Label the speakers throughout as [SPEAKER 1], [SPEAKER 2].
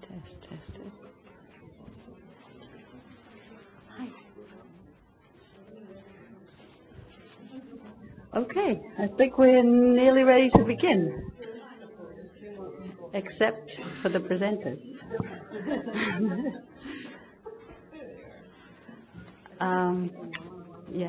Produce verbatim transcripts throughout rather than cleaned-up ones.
[SPEAKER 1] Test, test, test. Hi. Okay, I think we're nearly ready to begin, except for the presenters. um, yeah.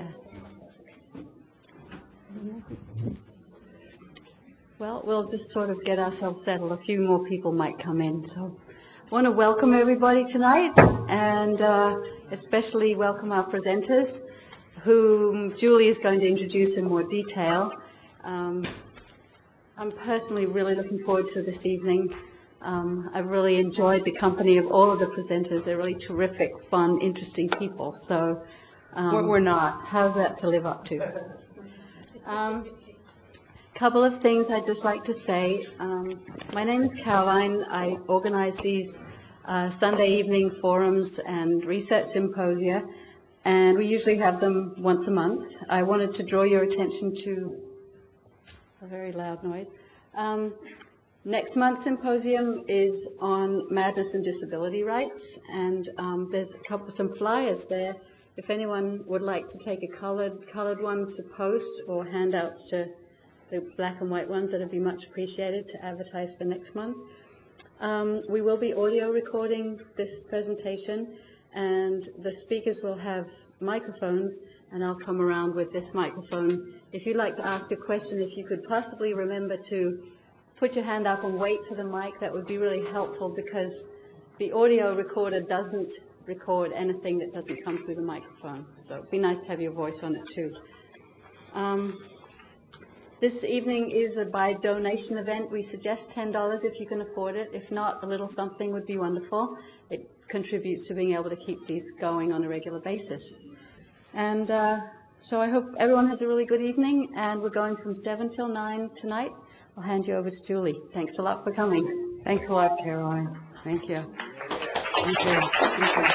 [SPEAKER 1] Well, we'll just sort of get ourselves settled. A few more people might come in. So I want to welcome everybody tonight, and uh, especially welcome our presenters, whom Julie is going to introduce in more detail. Um, I'm personally really looking forward to this evening. Um, I've really enjoyed the company of all of the presenters. They're really terrific, fun, interesting people. So um, we're, we're not. How's that to live up to? Um, couple of things I'd just like to say. Um, my name is Caroline. I organize these uh, Sunday evening forums and research symposia, and we usually have them once a month. I wanted to draw your attention to a very loud noise. Um, next month's symposium is on madness and disability rights, and um, there's a couple, some flyers there. If anyone would like to take a colored, colored ones to post or handouts to the black and white ones, that would be much appreciated to advertise for next month. Um, we will be audio recording this presentation, and the speakers will have microphones, and I'll come around with this microphone. If you'd like to ask a question, if you could possibly remember to put your hand up and wait for the mic, that would be really helpful, because the audio recorder doesn't record anything that doesn't come through the microphone. So it'd be nice to have your voice on it too. Um, This evening is a by donation event. We suggest ten dollars if you can afford it. If not, a little something would be wonderful. It contributes to being able to keep these going on a regular basis. And uh, so I hope everyone has a really good evening, and we're going from seven till nine tonight. I'll hand you over to Julie. Thanks a lot for coming.
[SPEAKER 2] Thanks a lot, Caroline. Thank you. Thank you. Thank you.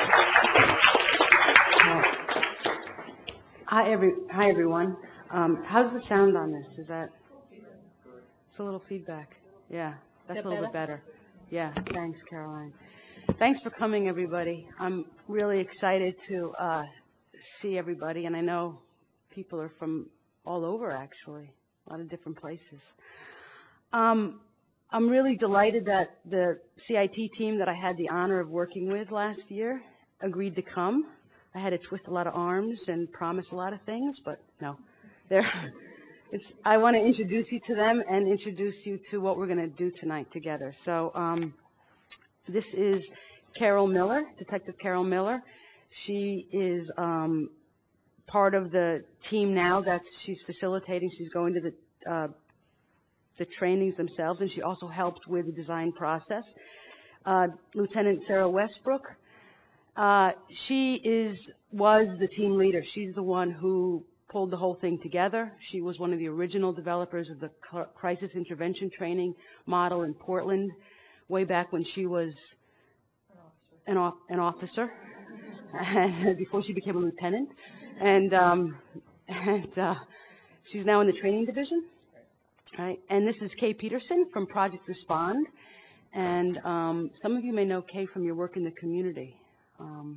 [SPEAKER 2] Well, hi, every, hi, everyone. Um, how's the sound on this? Is that? It's a little feedback. Yeah, that's a little bit better. Yeah, thanks, Caroline. Thanks for coming, everybody. I'm really excited to uh, see everybody, and I know people are from all over, actually, a lot of different places. Um, I'm really delighted that the C I T team that I had the honor of working with last year agreed to come. I had to twist a lot of arms and promise a lot of things, but no. They're, it's, I want to introduce you to them and introduce you to what we're going to do tonight together. So um, this is Carol Miller, Detective Carol Miller. She is um, part of the team now that's she's facilitating. She's going to the uh, the trainings themselves, and she also helped with the design process. Uh, Lieutenant Sarah Westbrook, uh, she is was the team leader. She's the one who pulled the whole thing together. She was one of the original developers of the crisis intervention training model in Portland, way back when she was an, off, an officer, before she became a lieutenant. And, um, and uh, she's now in the training division. Right. And this is Kay Peterson from Project Respond. And um, some of you may know Kay from your work in the community. Um,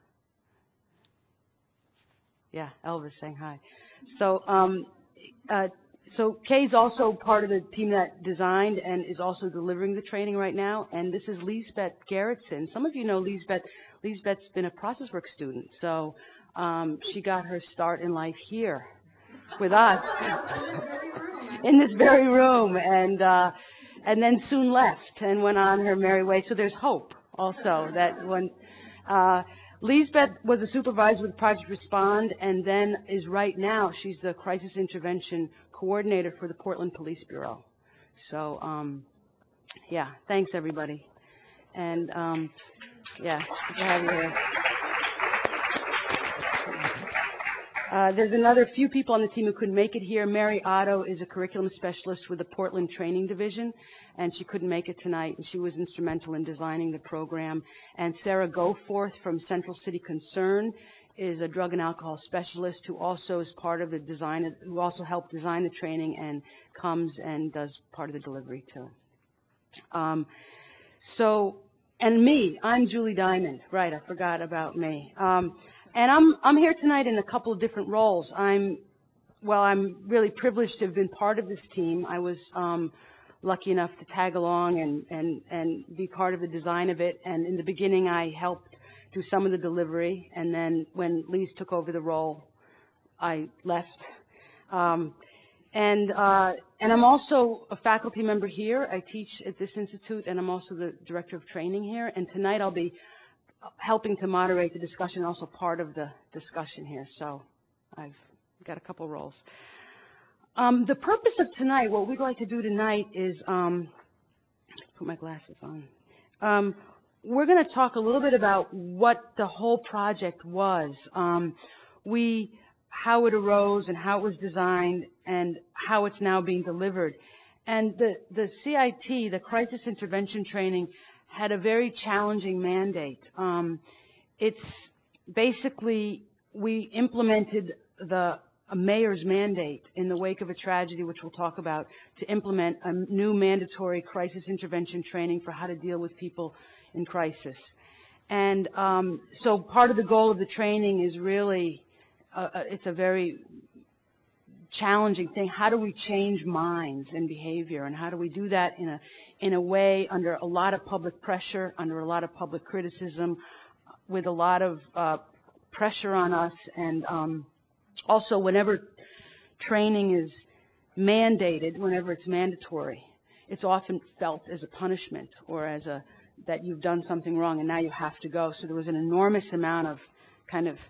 [SPEAKER 2] yeah, Elvis saying hi. So, um, uh, so Kay's also part of the team that designed and is also delivering the training right now. And this is Lisbeth Gerritsen. Some of you know Lisbeth. Lisbeth's been a ProcessWorks student. So um, she got her start in life here with us. In this very room, and uh, and then soon left and went on her merry way. So there's hope also that when uh, Lisbeth was a supervisor with Project Respond, and then is right now she's the crisis intervention coordinator for the Portland Police Bureau. So um, yeah, thanks everybody, and um, yeah, good to have you here. Uh, there's another few people on the team who couldn't make it here. Mary Otto is a curriculum specialist with the Portland Training Division, and she couldn't make it tonight, and she was instrumental in designing the program. And Sarah Goforth from Central City Concern is a drug and alcohol specialist who also is part of the design, who also helped design the training and comes and does part of the delivery too. Um, so and me, I'm Julie Diamond. Right, I forgot about me. Um, and I'm I'm here tonight in a couple of different roles. I'm well, I'm really privileged to have been part of this team. I was um, lucky enough to tag along and and and be part of the design of it. And in the beginning, I helped do some of the delivery. And then when Lise took over the role, I left. Um, and uh, and I'm also a faculty member here. I teach at this institute, and I'm also the director of training here. And tonight I'll be helping to moderate the discussion, also part of the discussion here. So I've got a couple roles. Um, the purpose of tonight, what we'd like to do tonight is, um, put my glasses on. Um, we're going to talk a little bit about what the whole project was. Um, we how it arose and how it was designed and how it's now being delivered. And the, the C I T, the Crisis Intervention Training, had a very challenging mandate. Um, it's basically, we implemented the a mayor's mandate in the wake of a tragedy, which we'll talk about, to implement a new mandatory crisis intervention training for how to deal with people in crisis. And um, so part of the goal of the training is really, uh, it's a very challenging thing. How do we change minds and behavior, and how do we do that in a in a way under a lot of public pressure, under a lot of public criticism, with a lot of uh, pressure on us, and um, also whenever training is mandated, whenever it's mandatory, it's often felt as a punishment or as a that you've done something wrong and now you have to go. So there was an enormous amount of kind of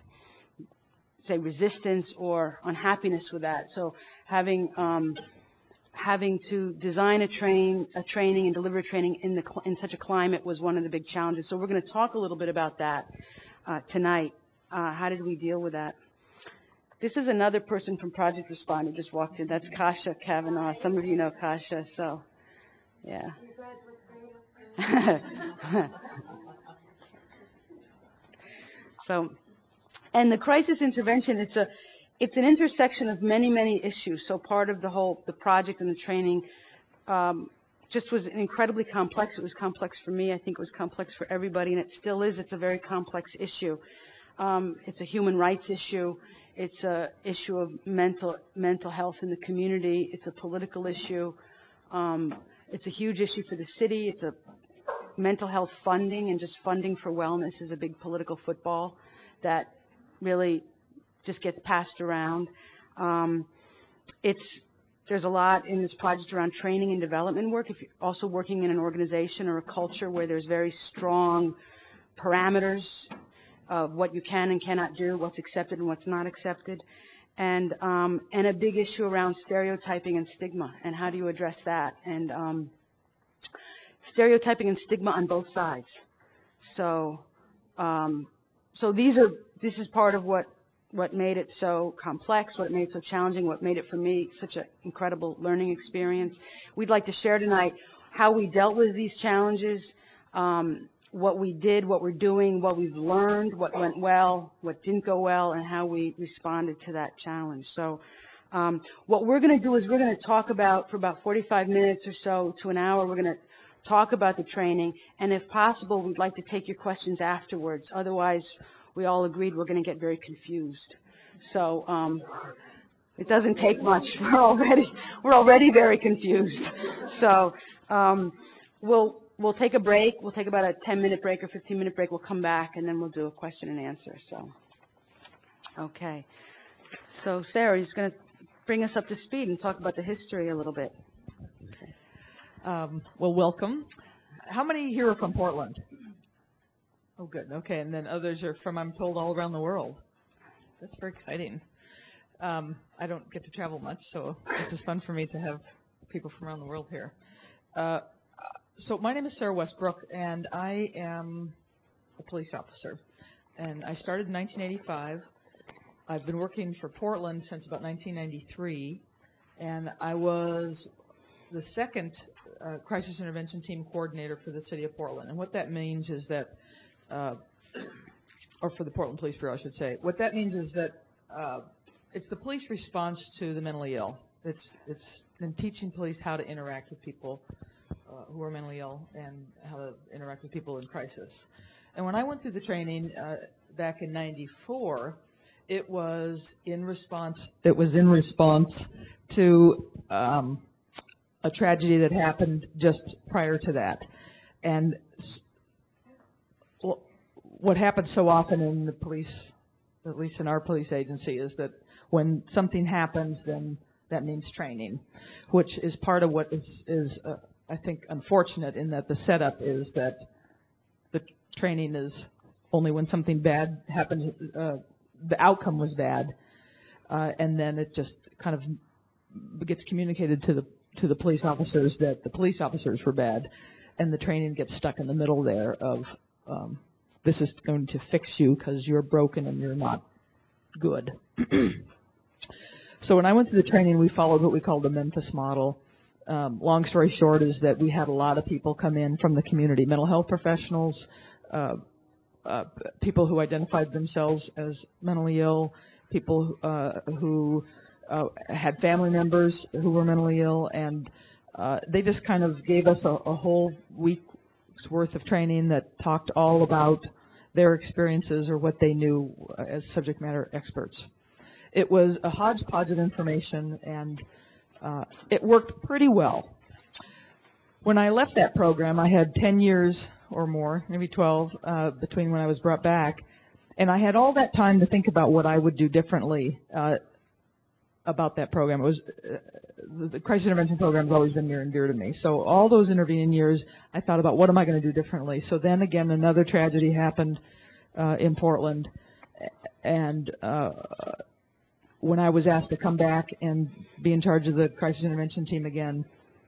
[SPEAKER 2] say resistance or unhappiness with that. So having um, having to design a train a training and deliver training in the in such a climate was one of the big challenges. So we're going to talk a little bit about that uh, tonight. Uh, how did we deal with that? This is another person from Project Respond who just walked in. That's Kasha Kavanaugh. Some of you know Kasha, so yeah. So, and the crisis intervention, it's a, it's an intersection of many, many issues. So part of the whole, the project and the training um, just was incredibly complex. It was complex for me. I think it was complex for everybody, and it still is. It's a very complex issue. Um, it's a human rights issue. It's a issue of mental mental health in the community. It's a political issue. Um, it's a huge issue for the city. It's a mental health funding, and just funding for wellness is a big political football that really just gets passed around. Um, it's there's a lot in this project around training and development work. If you're also working in an organization or a culture where there's very strong parameters of what you can and cannot do, what's accepted and what's not accepted, and um, and a big issue around stereotyping and stigma, and how do you address that? And um, stereotyping and stigma on both sides. So, um, so these are this is part of what what made it so complex, what made it so challenging, what made it for me such an incredible learning experience. We'd like to share tonight how we dealt with these challenges, um, what we did, what we're doing, what we've learned, what went well, what didn't go well, and how we responded to that challenge. So um, what we're going to do is we're going to talk about, for about forty-five minutes or so to an hour, we're going to talk about the training, and if possible, we'd like to take your questions afterwards. Otherwise, we all agreed we're going to get very confused. So um, it doesn't take much. We're already we're already very confused. So um, we'll we'll take a break. We'll take about a ten minute break or fifteen minute break. We'll come back, and then we'll do a question and answer. So okay. So Sarah, you're just going to bring us up to speed and talk about the history a little bit.
[SPEAKER 3] Um, well, welcome. How many here are from Portland? Oh, good. Okay, and then others are from, I'm told, all around the world. That's very exciting. Um, I don't get to travel much, so this is fun for me to have people from around the world here. Uh, so my name is Sarah Westbrook, and I am a police officer. And I started in nineteen eighty-five. I've been working for Portland since about nineteen ninety-three, and I was the second uh, crisis intervention team coordinator for the city of Portland. And what that means is that, uh, or for the Portland Police Bureau, I should say, what that means is that uh, it's the police response to the mentally ill. It's it's in teaching police how to interact with people uh, who are mentally ill and how to interact with people in crisis. And when I went through the training uh, back in ninety-four, it was in response. It was in response to um, a tragedy that happened just prior to that, and well, what happens so often in the police, at least in our police agency, is that when something happens, then that means training, which is part of what is, is uh, I think, unfortunate in that the setup is that the training is only when something bad happens, uh, the outcome was bad, uh, and then it just kind of gets communicated to the to the police officers that the police officers were bad, and the training gets stuck in the middle there of um, this is going to fix you because you're broken and you're not good. So when I went through the training, we followed what we call the Memphis model. Um, long story short is that we had a lot of people come in from the community, mental health professionals, uh, uh, people who identified themselves as mentally ill, people uh, who uh, had family members who were mentally ill, and uh, they just kind of gave us a, a whole week's worth of training that talked all about their experiences or what they knew as subject matter experts. It was a hodgepodge of information, and uh, it worked pretty well. When I left that program, I had ten years or more, maybe twelve, uh, between when I was brought back, and I had all that time to think about what I would do differently uh, about that program. It was uh, the crisis intervention program has always been near and dear to me. So all those intervening years, I thought about what am I going to do differently. So then again, another tragedy happened uh, in Portland, and uh, when I was asked to come back and be in charge of the crisis intervention team again,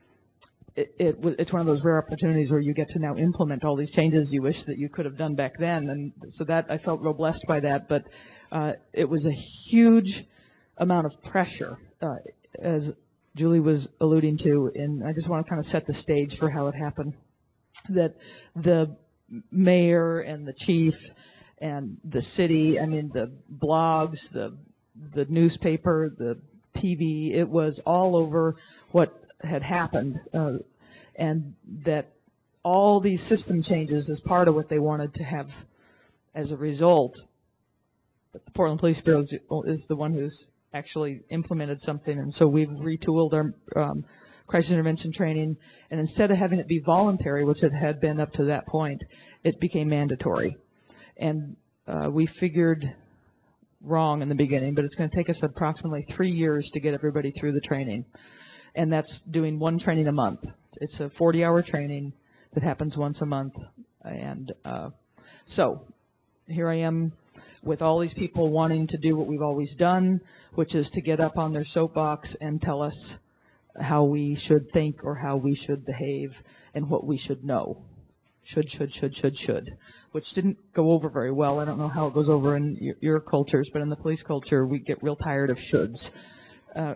[SPEAKER 3] it, it, it's one of those rare opportunities where you get to now implement all these changes you wish that you could have done back then. And so that I felt real blessed by that. But uh, it was a huge amount of pressure, uh, as Julie was alluding to, and I just want to kind of set the stage for how it happened. That the mayor and the chief and the city, I mean, the blogs, the the newspaper, the T V, it was all over what had happened, uh, and that all these system changes is part of what they wanted to have as a result. But the Portland Police Bureau is, is the one who's actually implemented something, and so we've retooled our um, crisis intervention training, and instead of having it be voluntary, which it had been up to that point, it became mandatory. And uh, we figured wrong in the beginning, but it's going to take us approximately three years to get everybody through the training. And that's doing one training a month. It's a forty hour training that happens once a month. And uh, so here I am with all these people wanting to do what we've always done, which is to get up on their soapbox and tell us how we should think or how we should behave and what we should know. Should, should, should, should, should, which didn't go over very well. I don't know how it goes over in your, your cultures, but in the police culture, we get real tired of shoulds. Uh,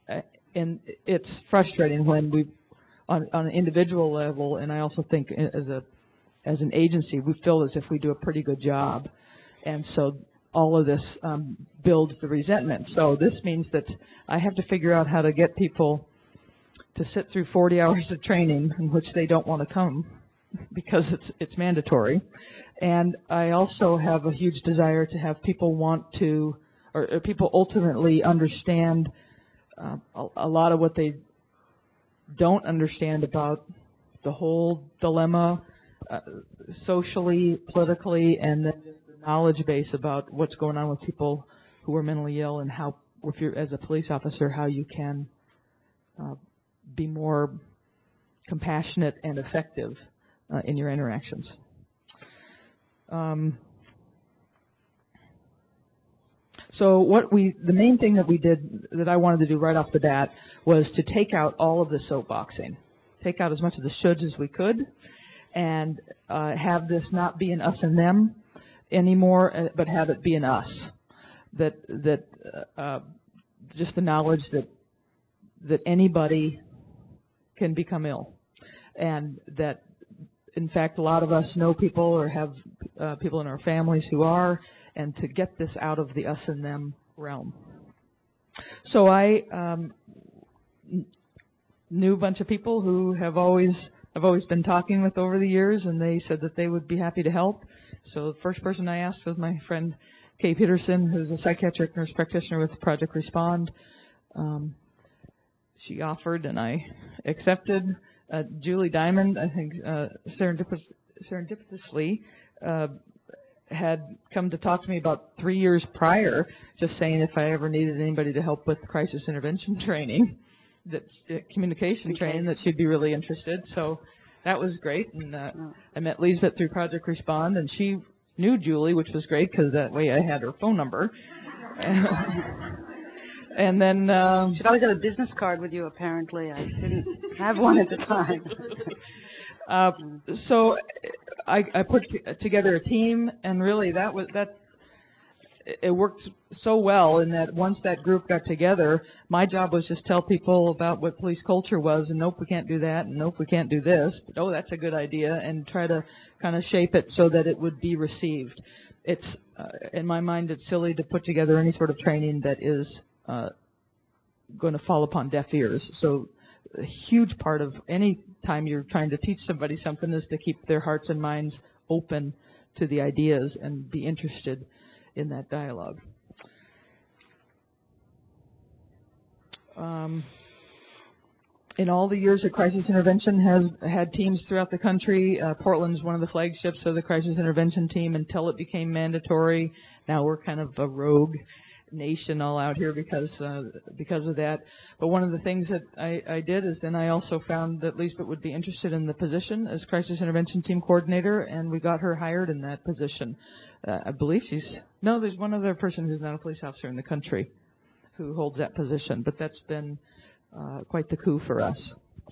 [SPEAKER 3] and it's frustrating when we, on, on an individual level, and I also think as a, as an agency, we feel as if we do a pretty good job. And so all of this um, builds the resentment. So this means that I have to figure out how to get people to sit through forty hours of training in which they don't want to come, because it's it's mandatory. And I also have a huge desire to have people want to, or, or people ultimately understand uh, a, a lot of what they don't understand about the whole dilemma, uh, socially, politically, and then just the knowledge base about what's going on with people who are mentally ill, and how, if you're as a police officer, how you can uh, be more compassionate and effective Uh, in your interactions. Um, so what we, the main thing that we did, that I wanted to do right off the bat, was to take out all of the soapboxing, take out as much of the shoulds as we could, and uh, have this not be an us and them anymore, uh, but have it be an us. That that uh, just the knowledge that that anybody can become ill, and that in fact, a lot of us know people or have uh, people in our families who are, and to get this out of the us and them realm. So I um, knew a bunch of people who have always I've always been talking with over the years, and they said that they would be happy to help. So the first person I asked was my friend Kay Peterson, who's a psychiatric nurse practitioner with Project Respond. Um, she offered, and I accepted. Uh, Julie Diamond, I think, uh, serendipitous, serendipitously, uh, had come to talk to me about three years prior, just saying if I ever needed anybody to help with crisis intervention training, that uh, communication training, that she'd be really interested. So that was great. And uh, I met Lisbeth through Project Respond, and she knew Julie, which was great because that way I had her phone number. And then um,
[SPEAKER 2] she'd always have a business card with you. Apparently, I didn't have one at the time.
[SPEAKER 3] uh, so I, I put t- together a team, and really that was that. It worked so well in that once that group got together, my job was just tell people about what police culture was, and nope, we can't do that, and nope, we can't do this, but oh, that's a good idea, and try to kind of shape it so that it would be received. It's, uh, in my mind, it's silly to put together any sort of training that is uh, going to fall upon deaf ears. So a huge part of any time you're trying to teach somebody something is to keep their hearts and minds open to the ideas and be interested in that dialogue. Um, in all the years that Crisis Intervention has had teams throughout the country, uh, Portland's one of the flagships of the Crisis Intervention team until it became mandatory. Now we're kind of a rogue nation all out here because uh, because of that. But one of the things that I, I did is then I also found that Lisbeth would be interested in the position as Crisis Intervention Team Coordinator, and we got her hired in that position. Uh, I believe she's, no, there's one other person who's not a police officer in the country who holds that position, but that's been uh, quite the coup for us.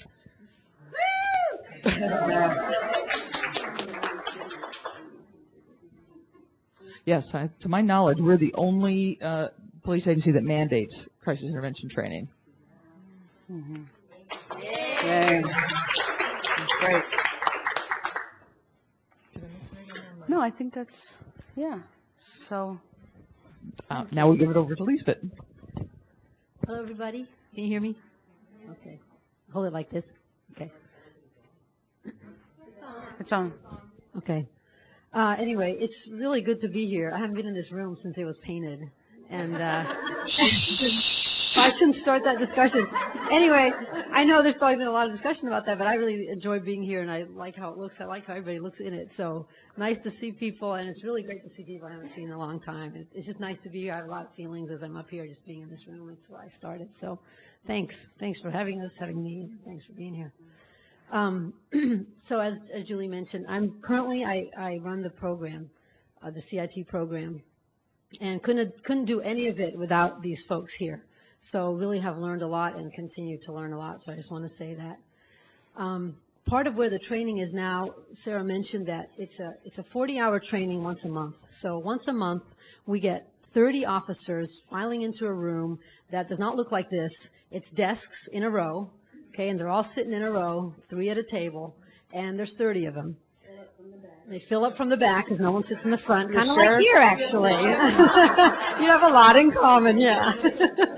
[SPEAKER 3] Yes, I, to my knowledge, we're the only uh, police agency that mandates crisis intervention training.
[SPEAKER 2] Mm-hmm. Yay. That's great. No, I think that's, yeah. So.
[SPEAKER 3] Uh, now we'll give it over to Lisbeth.
[SPEAKER 4] Hello, everybody. Can you hear me? Okay. Hold it like this. Okay.
[SPEAKER 2] It's on.
[SPEAKER 4] Okay. Uh, anyway, it's really good to be here. I haven't been in this room since it was painted, and uh, I shouldn't start that discussion. Anyway, I know there's probably been a lot of discussion about that, but I really enjoy being here, and I like how it looks. I like how everybody looks in it. So nice to see people, and it's really great to see people I haven't seen in a long time. It, it's just nice to be here. I have a lot of feelings as I'm up here, just being in this room. That's why I started. So thanks. Thanks for having us, having me. Thanks for being here. Um, so as, as Julie mentioned, I'm currently, I, I run the program, uh, the C I T program, and couldn't, couldn't do any of it without these folks here. So really have learned a lot and continue to learn a lot. So I just want to say that. Um, part of where the training is now, Sarah mentioned that it's a, it's a forty hour training once a month. So once a month, we get thirty officers filing into a room that does not look like this. It's desks in a row. Okay, and they're all sitting in a row, three at a table, and there's thirty of them. They fill up from the back because no one sits in the front, kind of like here, actually. You have a lot in common, yeah.
[SPEAKER 2] Do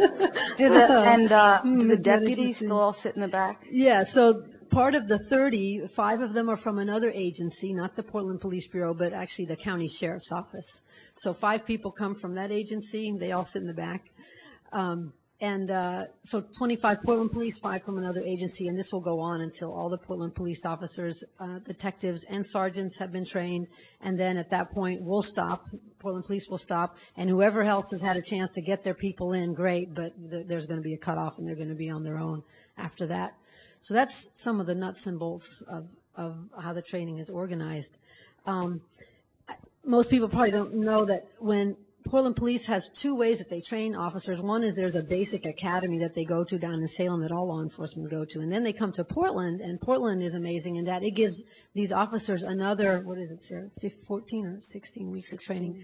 [SPEAKER 2] the, and uh, do the deputies still all sit in the back?
[SPEAKER 4] Yeah, so part of the thirty, five of them are from another agency, not the Portland Police Bureau, but actually the county sheriff's office. So five people come from that agency. They all sit in the back. Um, And uh, so twenty-five Portland police, five from another agency, and this will go on until all the Portland police officers, uh, detectives, and sergeants have been trained. And then at that point, we'll stop. Portland police will stop, and whoever else has had a chance to get their people in, great. But th- there's going to be a cutoff, and they're going to be on their own after that. So that's some of the nuts and bolts of of how the training is organized. Um, most people probably don't know that when Portland Police has two ways that they train officers. One is there's a basic academy that they go to down in Salem that all law enforcement go to. And then they come to Portland, and Portland is amazing in that it gives these officers another, what is it, Sarah, fourteen or sixteen weeks of training.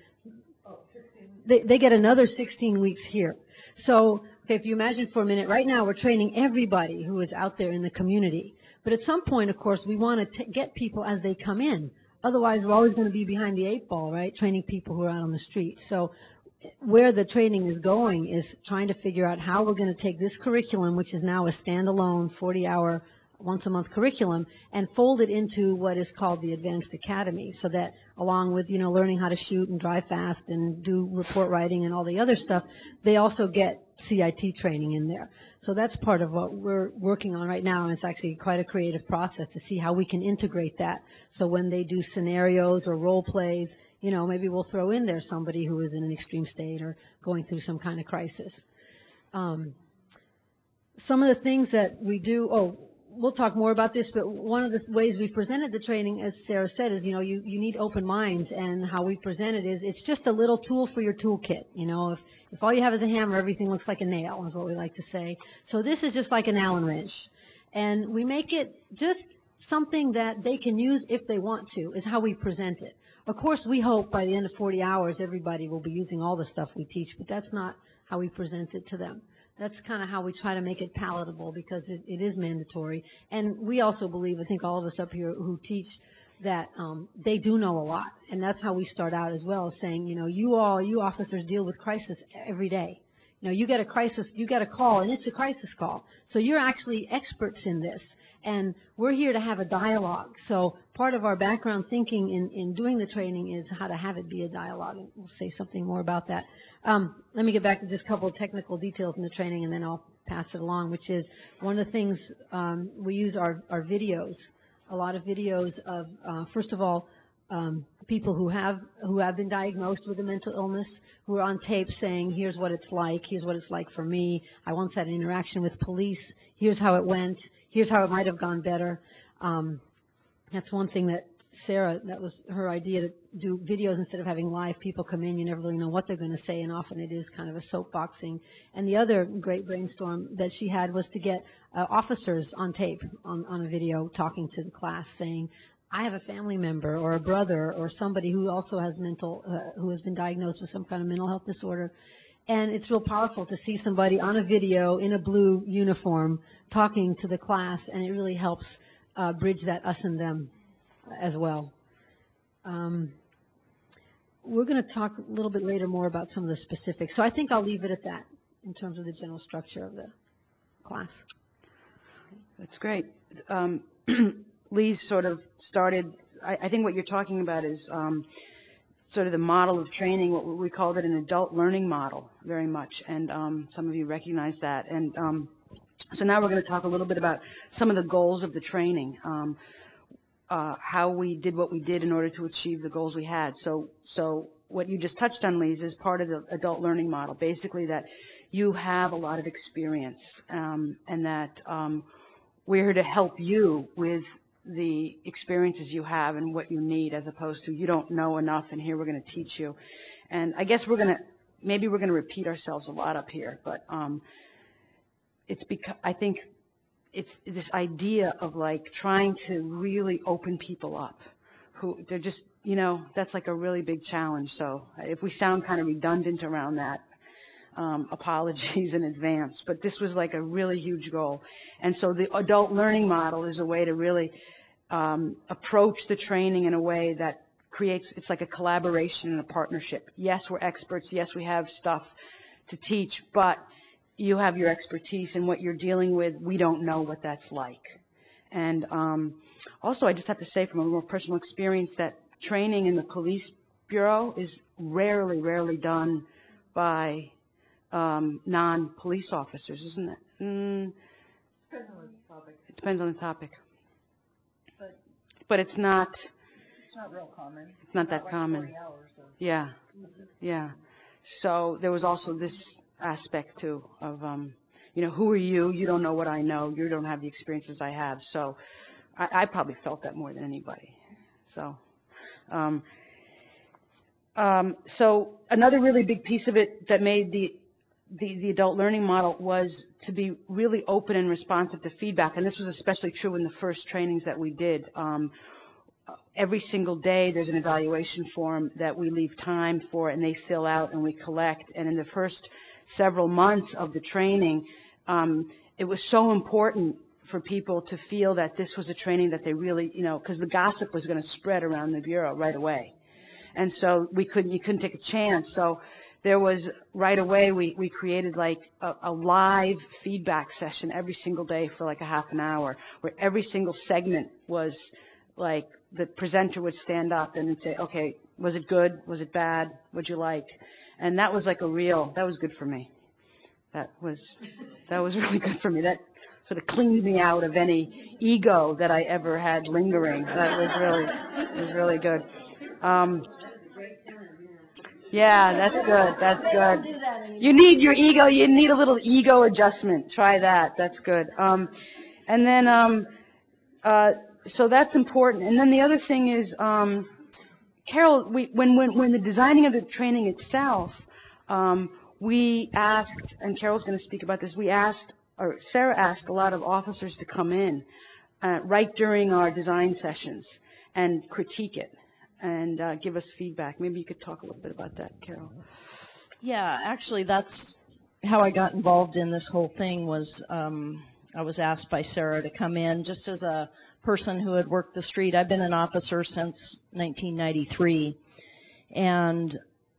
[SPEAKER 4] They, they get another sixteen weeks here. So okay, if you imagine for a minute, right now we're training everybody who is out there in the community. But at some point, of course, we want to get people as they come in. Otherwise, we're always going to be behind the eight ball, right, training people who are out on the street. So where the training is going is trying to figure out how we're going to take this curriculum, which is now a standalone forty hour once a month curriculum and fold it into what is called the Advanced Academy, so that along with, you know, learning how to shoot and drive fast and do report writing and all the other stuff, they also get C I T training in there. So that's part of what we're working on right now, and it's actually quite a creative process to see how we can integrate that. So when they do scenarios or role plays, you know, maybe we'll throw in there somebody who is in an extreme state or going through some kind of crisis. Um, some of the things that we do, oh, we'll talk more about this, but one of the ways we presented the training, as Sarah said, is, you know, you, you need open minds, and how we present it is it's just a little tool for your toolkit. You know, if, if all you have is a hammer, everything looks like a nail, is what we like to say. So this is just like an Allen wrench. And we make it just something that they can use if they want to, is how we present it. Of course, we hope by the end of forty hours, everybody will be using all the stuff we teach, but that's not how we present it to them. That's kind of how we try to make it palatable, because it, it is mandatory. And we also believe, I think all of us up here who teach, that um, they do know a lot. And that's how we start out as well, saying, you know, you all, you officers deal with crisis every day. You know, you get a crisis, you get a call, and it's a crisis call. So you're actually experts in this. And we're here to have a dialogue. So part of our background thinking in, in doing the training is how to have it be a dialogue. And we'll say something more about that. Um, let me get back to just a couple of technical details in the training, and then I'll pass it along, which is one of the things um, we use our, our videos, a lot of videos of, uh, first of all, um, people who have who have been diagnosed with a mental illness, who are on tape saying, here's what it's like, here's what it's like for me, I once had an interaction with police, here's how it went, here's how it might have gone better. Um, that's one thing that Sarah, that was her idea, to do videos instead of having live people come in. You never really know what they're going to say, and often it is kind of a soapboxing. And the other great brainstorm that she had was to get uh, officers on tape, on, on a video, talking to the class, saying, I have a family member or a brother or somebody who also has mental, uh, who has been diagnosed with some kind of mental health disorder. And it's real powerful to see somebody on a video in a blue uniform talking to the class, and it really helps uh, bridge that us and them as well. Um, we're going to talk a little bit later more about some of the specifics. So I think I'll leave it at that in terms of the general structure of the class.
[SPEAKER 2] That's great. Um, Lee sort of started, I, I think what you're talking about is um, sort of the model of training, what we called it an adult learning model very much, and um, some of you recognize that. And um, so now we're going to talk a little bit about some of the goals of the training, um, uh, how we did what we did in order to achieve the goals we had. So, so what you just touched on, Lise, is part of the adult learning model, basically that you have a lot of experience, um, and that um, we're here to help you with the experiences you have and what you need, as opposed to you don't know enough and here we're going to teach you. And I guess we're going to, maybe we're going to repeat ourselves a lot up here, but um, it's because I think it's this idea of like trying to really open people up who they're just, you know, that's like a really big challenge. So if we sound kind of redundant around that, Um, apologies in advance, but this was like a really huge goal. And so the adult learning model is a way to really um, approach the training in a way that creates, it's like a collaboration and a partnership. Yes, we're experts. Yes, we have stuff to teach, but you have your expertise, and what you're dealing with, we don't know what that's like. And um, also, I just have to say from a more personal experience that training in the police bureau is rarely, rarely done by Um, non-police officers, isn't it? Mm,
[SPEAKER 3] Depends on the topic.
[SPEAKER 2] it depends on the topic.
[SPEAKER 3] But,
[SPEAKER 2] but it's not,
[SPEAKER 3] it's not real common.
[SPEAKER 2] It's not that
[SPEAKER 3] like
[SPEAKER 2] common.
[SPEAKER 3] forty hours of
[SPEAKER 2] Yeah.
[SPEAKER 3] specific.
[SPEAKER 2] Yeah. So there was also this aspect too of, um, you know, who are you? You don't know what I know. You don't have the experiences I have. So I, I probably felt that more than anybody. So, um, um, so another really big piece of it that made the The, the adult learning model was to be really open and responsive to feedback, and this was especially true in the first trainings that we did. Um, every single day there's an evaluation form that we leave time for, and they fill out and we collect. And in the first several months of the training, um, it was so important for people to feel that this was a training that they really, you know, because the gossip was going to spread around the bureau right away. And so we couldn't, you couldn't take a chance. So there was right away we, we created like a, a live feedback session every single day for like a half an hour, where every single segment was like the presenter would stand up and say, okay, was it good? Was it bad? What'd you like? And that was like a real, that was good for me. That was, that was really good for me. That sort of cleaned me out of any ego that I ever had lingering. That was really, it was really good. Um, yeah, that's good. That's good. You need your ego. You need a little ego adjustment. Try that. That's good. Um, and then, um, uh, so that's important. And then the other thing is, um, Carol, we, when, when, when the designing of the training itself, um, we asked, and Carol's going to speak about this, we asked, or Sarah asked a lot of officers to come in uh, right during our design sessions and critique it and uh, give us feedback. Maybe you could talk a little bit about that, Carol.
[SPEAKER 5] Yeah, actually, that's how I got involved in this whole thing. Was um, I was asked by Sarah to come in just as a person who had worked the street. I've been an officer since nineteen ninety-three, and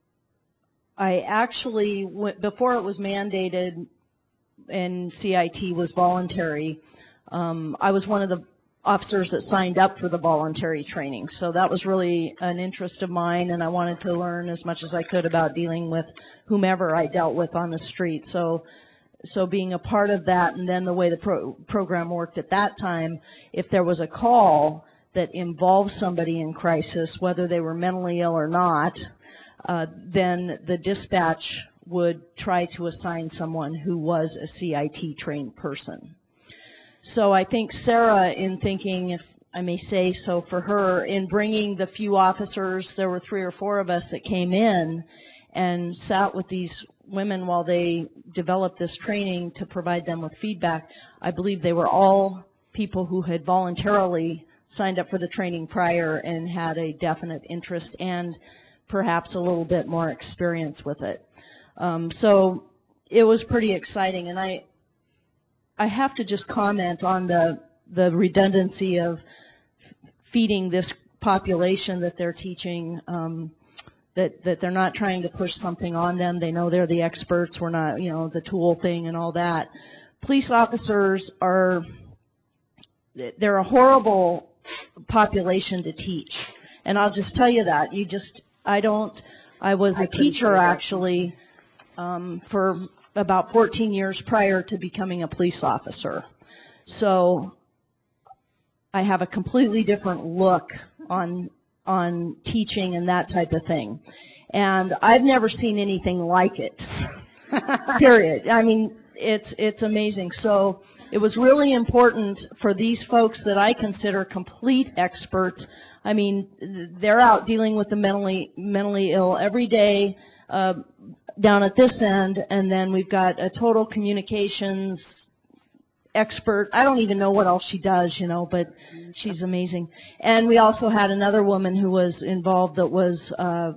[SPEAKER 5] I actually, before it was mandated and C I T was voluntary, um, I was one of the officers that signed up for the voluntary training. So that was really an interest of mine, and I wanted to learn as much as I could about dealing with whomever I dealt with on the street. So so being a part of that, and then the way the pro program worked at that time, if there was a call that involved somebody in crisis, whether they were mentally ill or not, uh, then the dispatch would try to assign someone who was a C I T trained person. So I think Sarah, in thinking, if I may say so for her, in bringing the few officers, there were three or four of us that came in and sat with these women while they developed this training to provide them with feedback. I believe they were all people who had voluntarily signed up for the training prior and had a definite interest and perhaps a little bit more experience with it. Um, so it was pretty exciting, and I I have to just comment on the the redundancy of feeding this population that they're teaching, um, that that they're not trying to push something on them. They know they're the experts. We're not, you know, the tool thing and all that. Police officers are, they're a horrible population to teach, and I'll just tell you that. You just, I don't, I was a teacher actually um, for about fourteen years prior to becoming a police officer. So I have a completely different look on on teaching and that type of thing. And I've never seen anything like it. Period. I mean, it's it's amazing. So it was really important for these folks that I consider complete experts. I mean, they're out dealing with the mentally mentally ill every day. Uh, down at this end, and then we've got a total communications expert. I don't even know what else she does, you know, but she's amazing. And we also had another woman who was involved that was uh,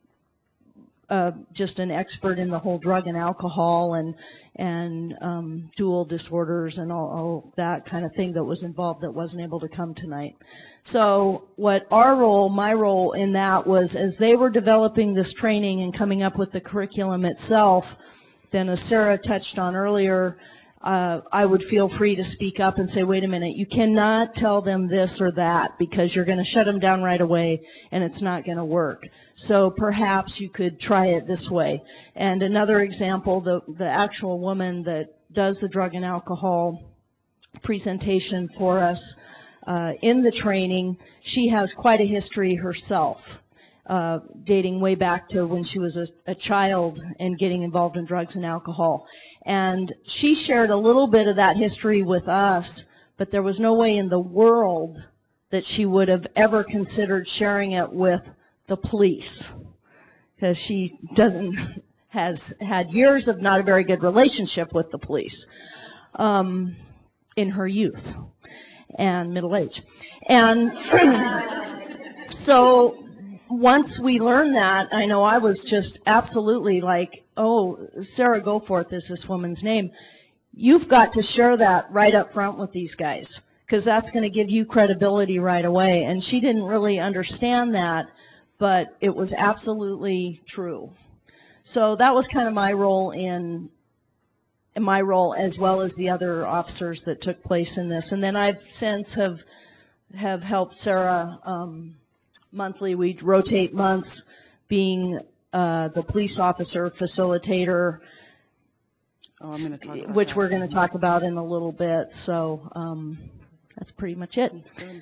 [SPEAKER 5] uh, just an expert in the whole drug and alcohol and and um, dual disorders and all, all that kind of thing that was involved that wasn't able to come tonight. So what our role, my role in that was, as they were developing this training and coming up with the curriculum itself, then as Sarah touched on earlier, uh, I would feel free to speak up and say, wait a minute, you cannot tell them this or that because you're going to shut them down right away and it's not going to work. So perhaps you could try it this way. And another example, the, the actual woman that does the drug and alcohol presentation for us uh, in the training, she has quite a history herself. Uh, dating way back to when she was a, a child and getting involved in drugs and alcohol. And she shared a little bit of that history with us, but there was no way in the world that she would have ever considered sharing it with the police, because she doesn't, has had years of not a very good relationship with the police um, in her youth and middle age. And so once we learned that, I know I was just absolutely like, oh, Sarah Goforth is this woman's name. You've got to share that right up front with these guys, because that's going to give you credibility right away. And she didn't really understand that, but it was absolutely true. So that was kind of my role in, in my role as well as the other officers that took place in this. And then I've since have have helped Sarah um, monthly. We rotate months, being uh, the police officer facilitator,
[SPEAKER 2] Oh, I'm going to talk about
[SPEAKER 5] which
[SPEAKER 2] that.
[SPEAKER 5] we're going to talk about in a little bit. So um, that's pretty much it.
[SPEAKER 2] Good.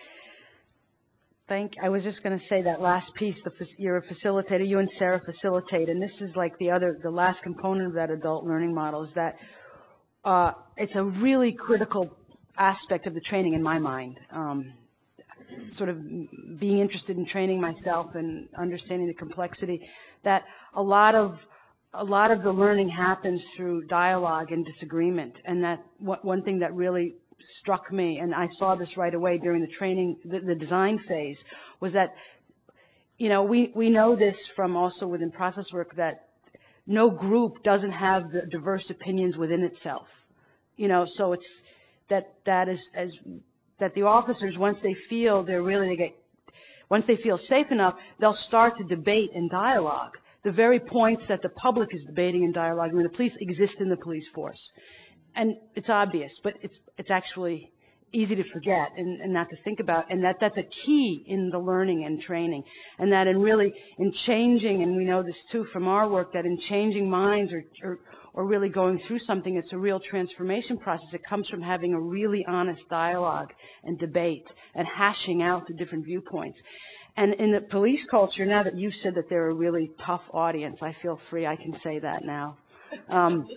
[SPEAKER 2] Thank. I was just going to say that last piece. The fac- you're a facilitator. You and Sarah facilitate, and this is like the other, the last component of that adult learning model is that uh, it's a really critical aspect of the training in my mind. Um, sort of being interested in training myself and understanding the complexity, that a lot of a lot of the learning happens through dialogue and disagreement, and that one thing that really struck me, and I saw this right away during the training, the, the design phase, was that, you know, we, we know this from also within process work, that no group doesn't have the diverse opinions within itself. You know, so it's that that is as that the officers, once they feel they're really, they get, once they feel safe enough, they'll start to debate and dialogue the very points that the public is debating and dialoguing when the police exist in the police force. And it's obvious, but it's it's actually easy to forget and, and not to think about, and that that's a key in the learning and training, and that in really in changing, and we know this too from our work, that in changing minds or or, or really going through something, it's a real transformation process. It comes from having a really honest dialogue and debate and hashing out the different viewpoints. And in the police culture, now that you've said that they're a really tough audience, I feel free, I can say that now. Um,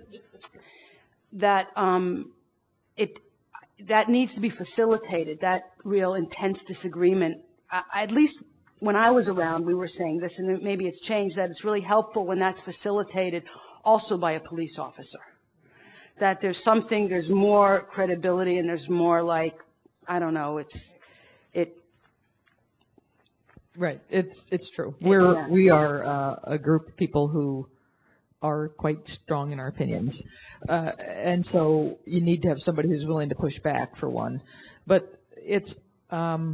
[SPEAKER 2] that um, it that needs to be facilitated, that real intense disagreement. I, at least when I was around, we were saying this, and maybe it's changed, that it's really helpful when that's facilitated also by a police officer. That there's something, there's more credibility, and there's more like, I don't know, it's, it.
[SPEAKER 3] Right, it's it's true. We're
[SPEAKER 2] Yeah.
[SPEAKER 3] we are uh, a group of people who are quite strong in our opinions. Uh, and so you need to have somebody who's willing to push back, for one. But it's, um,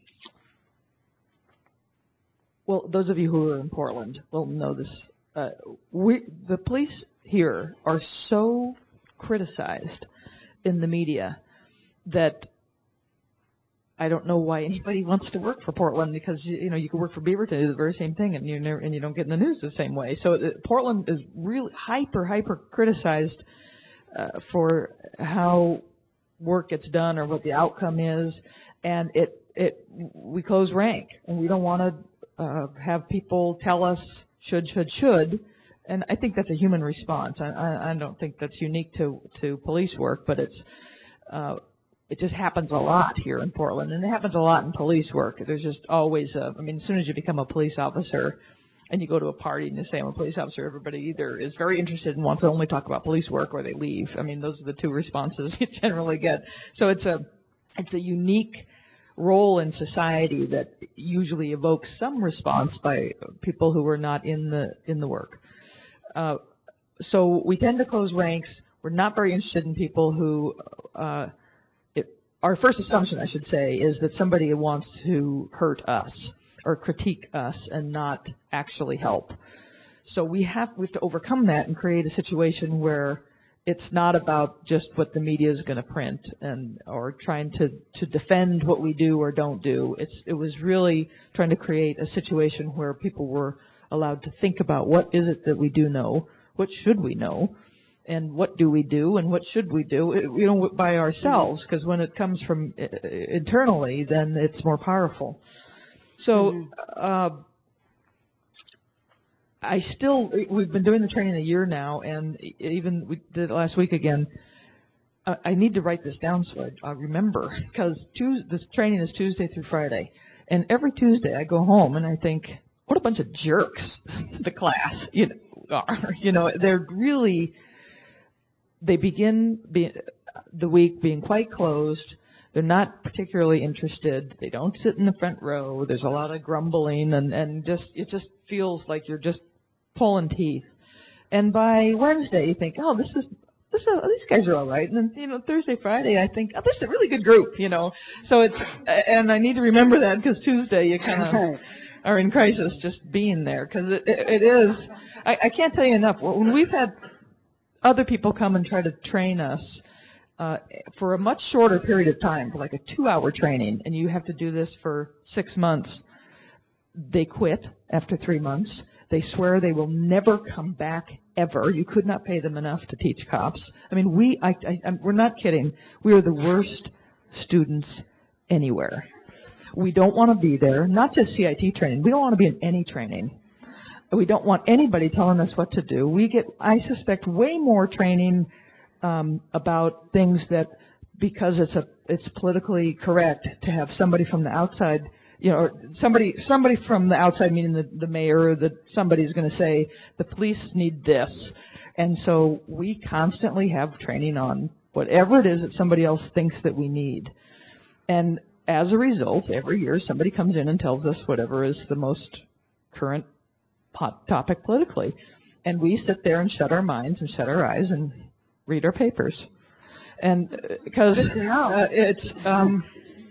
[SPEAKER 3] well, those of you who are in Portland will know this. Uh, we, the police here are so criticized in the media that I don't know why anybody wants to work for Portland, because, you know, you can work for Beaverton, do the very same thing, and you never, and you don't get in the news the same way. So uh, Portland is really hyper, hyper criticized uh, for how work gets done or what the outcome is, and it it we close rank, and we don't want to uh, have people tell us should, should, should. And I think that's a human response. I, I, I don't think that's unique to to police work, but it's. Uh, It just happens a lot here in Portland, and it happens a lot in police work. There's just always a, I mean, as soon as you become a police officer and you go to a party and you say I'm a police officer, everybody either is very interested and wants to only talk about police work, or they leave. I mean, those are the two responses you generally get. So it's a, it's a unique role in society that usually evokes some response by people who are not in the, in the work. Uh, so we tend to close ranks. We're not very interested in people who, uh, Our first assumption, I should say, is that somebody wants to hurt us or critique us and not actually help. So we have, we have to overcome that and create a situation where it's not about just what the media is going to print and or trying to, to defend what we do or don't do. It's, it was really trying to create a situation where people were allowed to think about what is it that we do know, what should we know, and what do we do, and what should we do, you know, by ourselves, because when it comes from internally, then it's more powerful. So uh, I still, we've been doing the training a year now, and even we did it last week again. I need to write this down so I, I remember, because this training is Tuesday through Friday, and every Tuesday I go home and I think, what a bunch of jerks the class, you know, are. You know, they're really. They begin be, the week being quite closed. They're not particularly interested. They don't sit in the front row. There's a lot of grumbling, and, and just it just feels like you're just pulling teeth. And by Wednesday, you think, oh, this is this is, these guys are all right. And then, you know, Thursday, Friday, I think, oh, this is a really good group, you know. So it's, and I need to remember that, because Tuesday you kind of are in crisis just being there, because it, it, it is, I, I can't tell you enough. When we've had other people come and try to train us uh, for a much shorter period of time, for like a two-hour training, and you have to do this for six months, they quit after three months. They swear they will never come back ever. You could not pay them enough to teach cops. I mean, we, I, I, I'm, we're not kidding. We are the worst students anywhere. We don't want to be there, not just C I T training. We don't want to be in any training. We don't want anybody telling us what to do. We get, I suspect, way more training um, about things that, because it's a, it's politically correct to have somebody from the outside, you know, or somebody, somebody from the outside, meaning the, the mayor, or the, somebody's going to say, the police need this. And so we constantly have training on whatever it is that somebody else thinks that we need. And as a result, every year somebody comes in and tells us whatever is the most current hot topic politically. And we sit there and shut our minds and shut our eyes and read our papers. And because uh, it's, um,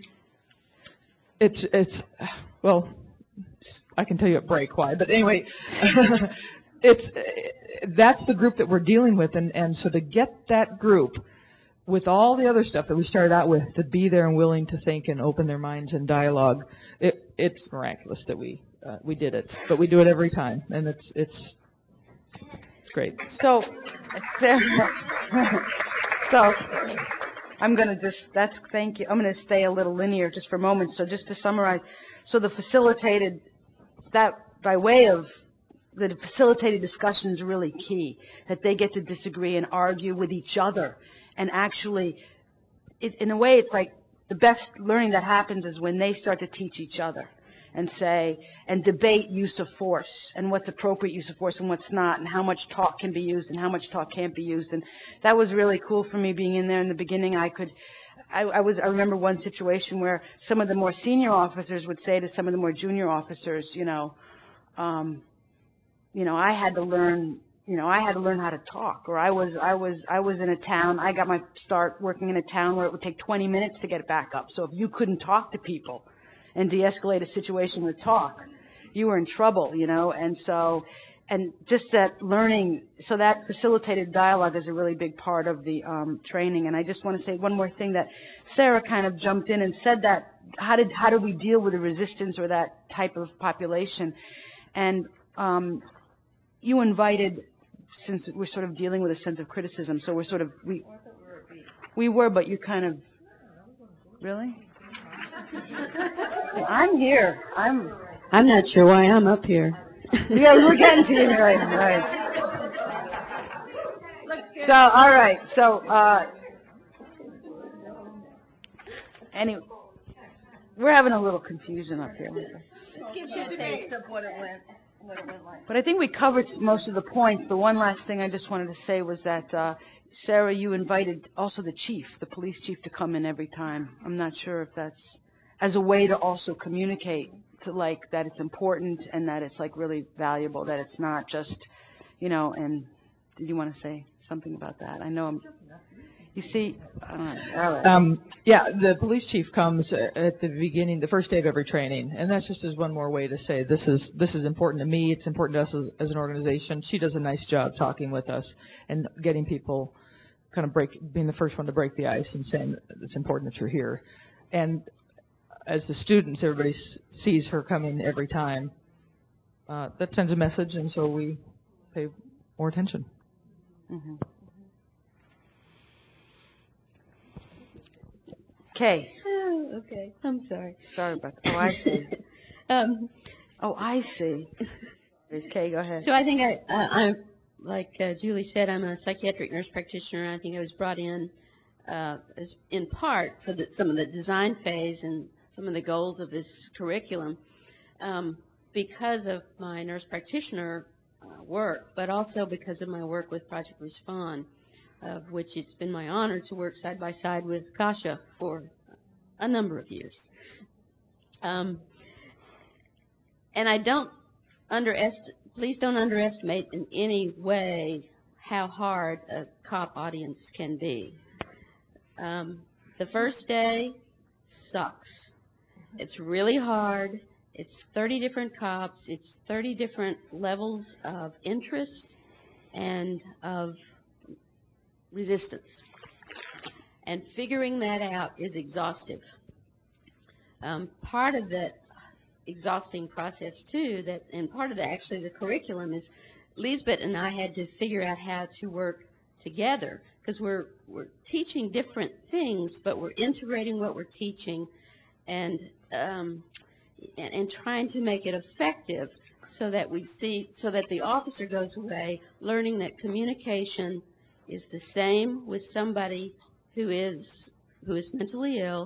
[SPEAKER 3] it's, it's, well, I can tell you at break why, but anyway, it's, that's the group that we're dealing with. And, and so to get that group, with all the other stuff that we started out with, to be there and willing to think and open their minds and dialogue, it, it's miraculous that we uh, we did it. But we do it every time, and it's it's great.
[SPEAKER 2] So, Sarah, so I'm going to just, that's, thank you. I'm going to stay a little linear just for a moment. So just to summarize, so the facilitated, that by way of the facilitated discussion is really key, that they get to disagree and argue with each other. And actually, it, in a way, it's like the best learning that happens is when they start to teach each other and say, and debate use of force and what's appropriate use of force and what's not, and how much talk can be used and how much talk can't be used. And that was really cool for me being in there in the beginning. I could, I, I was, I remember one situation where some of the more senior officers would say to some of the more junior officers, you know, um, you know, I had to learn, you know, I had to learn how to talk, or I was, I was, I was in a town, I got my start working in a town where it would take twenty minutes to get it back up. So if you couldn't talk to people and de-escalate a situation with talk, you were in trouble, you know, and so, and just that learning, so that facilitated dialogue is a really big part of the um, training. And I just want to say one more thing, that Sarah kind of jumped in and said that, how did, how did we deal with the resistance or that type of population? And um, you invited, since we're sort of dealing with a sense of criticism, so we're sort of, we, we were, but you kind of, really? See, I'm here. I'm.
[SPEAKER 4] I'm not sure why I'm up here.
[SPEAKER 2] Yeah, we're getting to you, right? Right. So, all right. So, uh, anyway, we're having a little confusion up here.
[SPEAKER 5] Gives you a taste of what it went, what it went like.
[SPEAKER 2] But I think we covered most of the points. The one last thing I just wanted to say was that, uh, Sarah, you invited also the chief, the police chief, to come in every time. I'm not sure if that's as a way to also communicate to, like, that it's important and that it's like really valuable, that it's not just, you know. And did you want to say something about that? I know I'm, you see, I don't know. All right.
[SPEAKER 3] Um, yeah, the police chief comes at the beginning, the first day of every training, and that's just as one more way to say this is this is important to me. It's important to us as, as an organization. She does a nice job talking with us and getting people kind of break, being the first one to break the ice and saying it's important that you're here. And as the students, everybody s- sees her coming every time. Uh, that sends a message, and so we pay more attention.
[SPEAKER 2] Mm-hmm. Okay.
[SPEAKER 6] Oh, okay. I'm sorry.
[SPEAKER 2] Sorry about that. Oh, I see.
[SPEAKER 6] Um,
[SPEAKER 2] Oh, I see. Okay, go ahead.
[SPEAKER 6] so I think I, uh, I'm, like uh, Julie said, I'm a psychiatric nurse practitioner. I think I was brought in uh, as in part for the, some of the design phase and some of the goals of this curriculum um, because of my nurse practitioner uh, work, but also because of my work with Project Respond, of which it's been my honor to work side by side with Kasha for a number of years. Um, and I don't underestimate, please don't underestimate in any way how hard a cop audience can be. Um, the first day sucks. It's really hard. It's thirty different cops. It's thirty different levels of interest and of resistance. And figuring that out is exhaustive. Um, part of the exhausting process, too, that, and part of the, actually the curriculum is Lisbeth and I had to figure out how to work together, because we're, we're teaching different things, but we're integrating what we're teaching and, um, and, and trying to make it effective so that we see, so that the officer goes away learning that communication is the same with somebody who is, who is mentally ill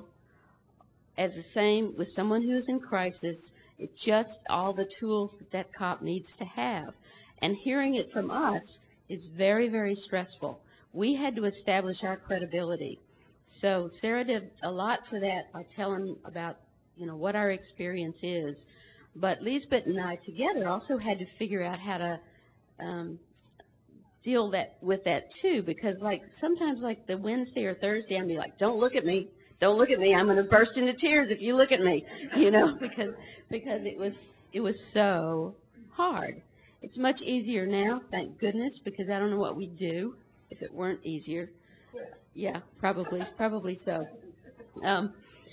[SPEAKER 6] as the same with someone who is in crisis. It's just all the tools that that cop needs to have. And hearing it from us is very, very stressful. We had to establish our credibility. So Sarah did a lot for that by telling about, you know, what our experience is. But Lisbeth and I together also had to figure out how to um, deal that with that too, because like sometimes like the Wednesday or Thursday, I'd be like, don't look at me. Don't look at me. I'm going to burst into tears if you look at me, you know, because because it was it was so hard. It's much easier now, thank goodness, because I don't know what we'd do if it weren't easier. Yeah, probably, probably so. Um,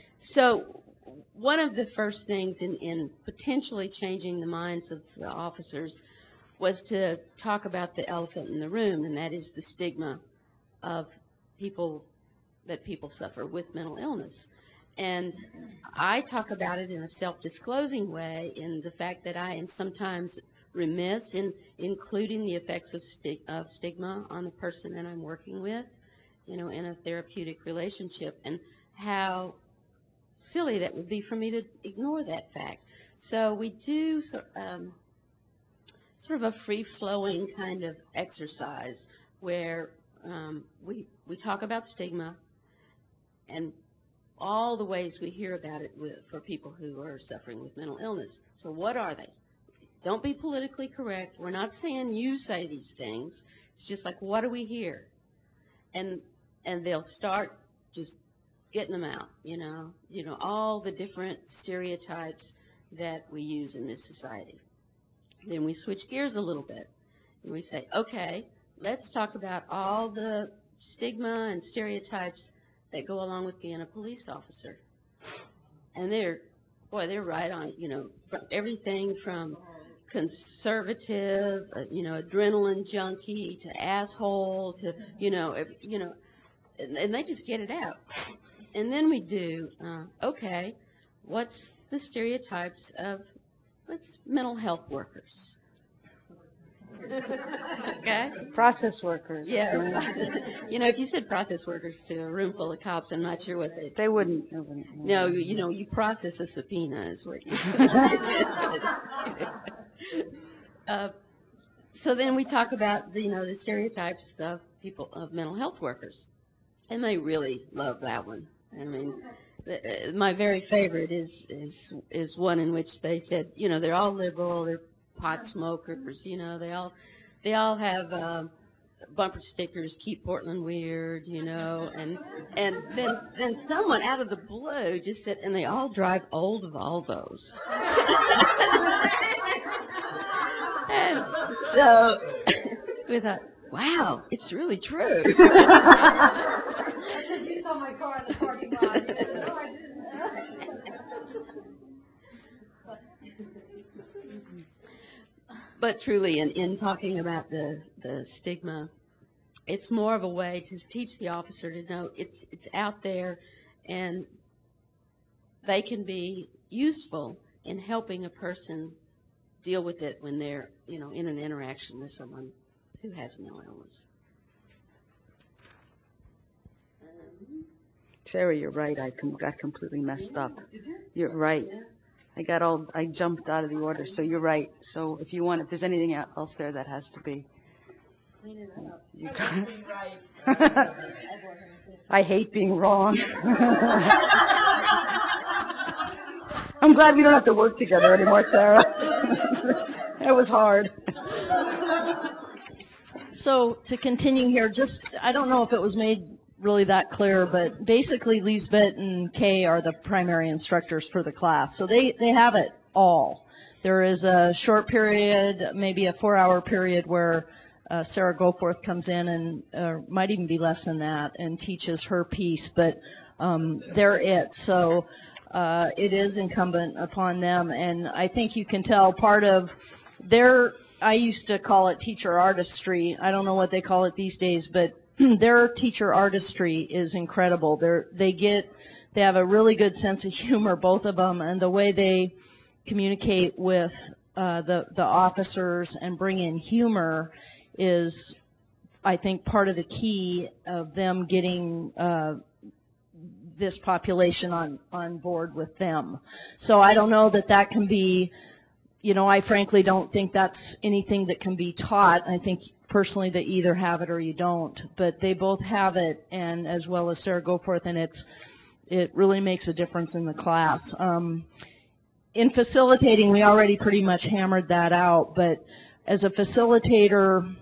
[SPEAKER 6] so one of the first things in, in potentially changing the minds of the officers was to talk about the elephant in the room, and that is the stigma of people that people suffer with mental illness. And I talk about it in a self-disclosing way in the fact that I am sometimes remiss in including the effects of, sti- of stigma on the person that I'm working with, you know, in a therapeutic relationship, and how silly that would be for me to ignore that fact. So we do um, sort of a free-flowing kind of exercise where um, we, we talk about stigma and all the ways we hear about it with, for people who are suffering with mental illness. So what are they? Don't be politically correct. We're not saying you say these things. It's just like, what do we hear? And and they'll start just getting them out, you know, you know, all the different stereotypes that we use in this society. Then we switch gears a little bit, and we say, okay, let's talk about all the stigma and stereotypes that go along with being a police officer. And they're, boy, they're right on, you know, from everything from conservative, uh, you know, adrenaline junkie to asshole to, you know, every, you know, and, and they just get it out. And then we do, uh, okay, what's the stereotypes of, let's, mental health workers? Okay?
[SPEAKER 2] Process workers.
[SPEAKER 6] Yeah. You know, if you said process workers to a room full of cops, I'm not sure what they...
[SPEAKER 2] They wouldn't. They wouldn't.
[SPEAKER 6] No, you, you know, you process a subpoena is what you... uh, so then we talk about, the, you know, the stereotypes of people, of mental health workers. And they really love that one. I mean, the, uh, my very favorite is, is, is one in which they said, you know, they're all liberal, they're pot smokers, you know, they all, they all have um, bumper stickers, keep Portland weird, you know, and and then then someone out of the blue just said, and they all drive old Volvos. And so we thought, wow, it's really true.
[SPEAKER 4] You saw my car in the parking lot. You said, no, I didn't.
[SPEAKER 6] But truly, in, in talking about the, the stigma, it's more of a way to teach the officer to know it's it's out there, and they can be useful in helping a person deal with it when they're, you know, in an interaction with someone who has mental illness.
[SPEAKER 2] Sarah, you're right. I com- got completely messed up. You're right. I got all, I jumped out of the order, so you're right. So if you want, if there's anything else there that has to be. You I hate being wrong. I'm glad we don't have to work together anymore, Sarah. That was hard.
[SPEAKER 5] So to continue here, just, I don't know if it was made really that clear, but basically Lisbeth and Kay are the primary instructors for the class. So they, they have it all. There is a short period, maybe a four-hour period, where uh, Sarah Goforth comes in, and uh, might even be less than that, and teaches her piece, but um, they're it. So uh, it is incumbent upon them, and I think you can tell part of their, I used to call it teacher artistry. I don't know what they call it these days, but their teacher artistry is incredible. They're, they get, they have a really good sense of humor, both of them, and the way they communicate with uh, the, the officers and bring in humor is, I think, part of the key of them getting uh, this population on, on board with them. So I don't know that that can be, you know, I frankly don't think that's anything that can be taught. I think personally that you either have it or you don't, but they both have it, and as well as Sarah Goforth, and it's, it really makes a difference in the class. Um, in facilitating, we already pretty much hammered that out, but as a facilitator,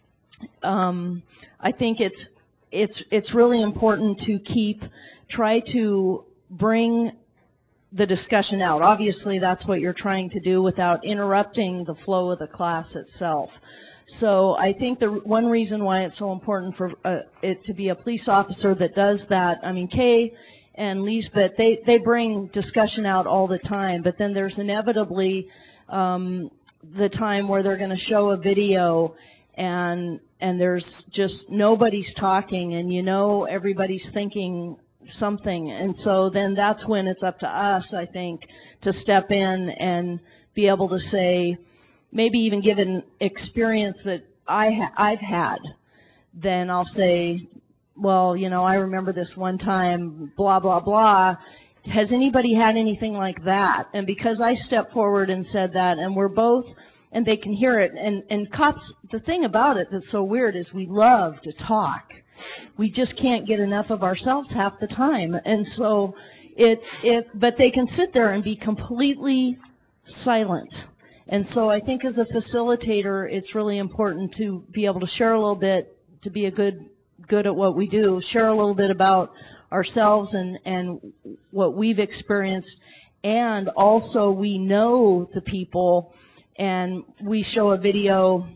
[SPEAKER 5] um, I think it's, it's, it's really important to keep, try to bring the discussion out. Obviously, that's what you're trying to do without interrupting the flow of the class itself. So I think the one reason why it's so important for uh, it to be a police officer that does that, I mean, Kay and Lisbeth, they, they bring discussion out all the time, but then there's inevitably um, the time where they're going to show a video and and there's just nobody's talking, and you know everybody's thinking something, and so then that's when it's up to us, I think, to step in and be able to say, maybe even give an experience that I ha I've had. Then I'll say, well, you know, I remember this one time, blah, blah, blah. Has anybody had anything like that? And because I stepped forward and said that, and we're both, and they can hear it, and, and cops, the thing about it that's so weird is we love to talk. We just can't get enough of ourselves half the time. And so it, it, but they can sit there and be completely silent. And so I think as a facilitator, it's really important to be able to share a little bit, to be a good, good at what we do, share a little bit about ourselves and, and what we've experienced. And also we know the people, and we show a video,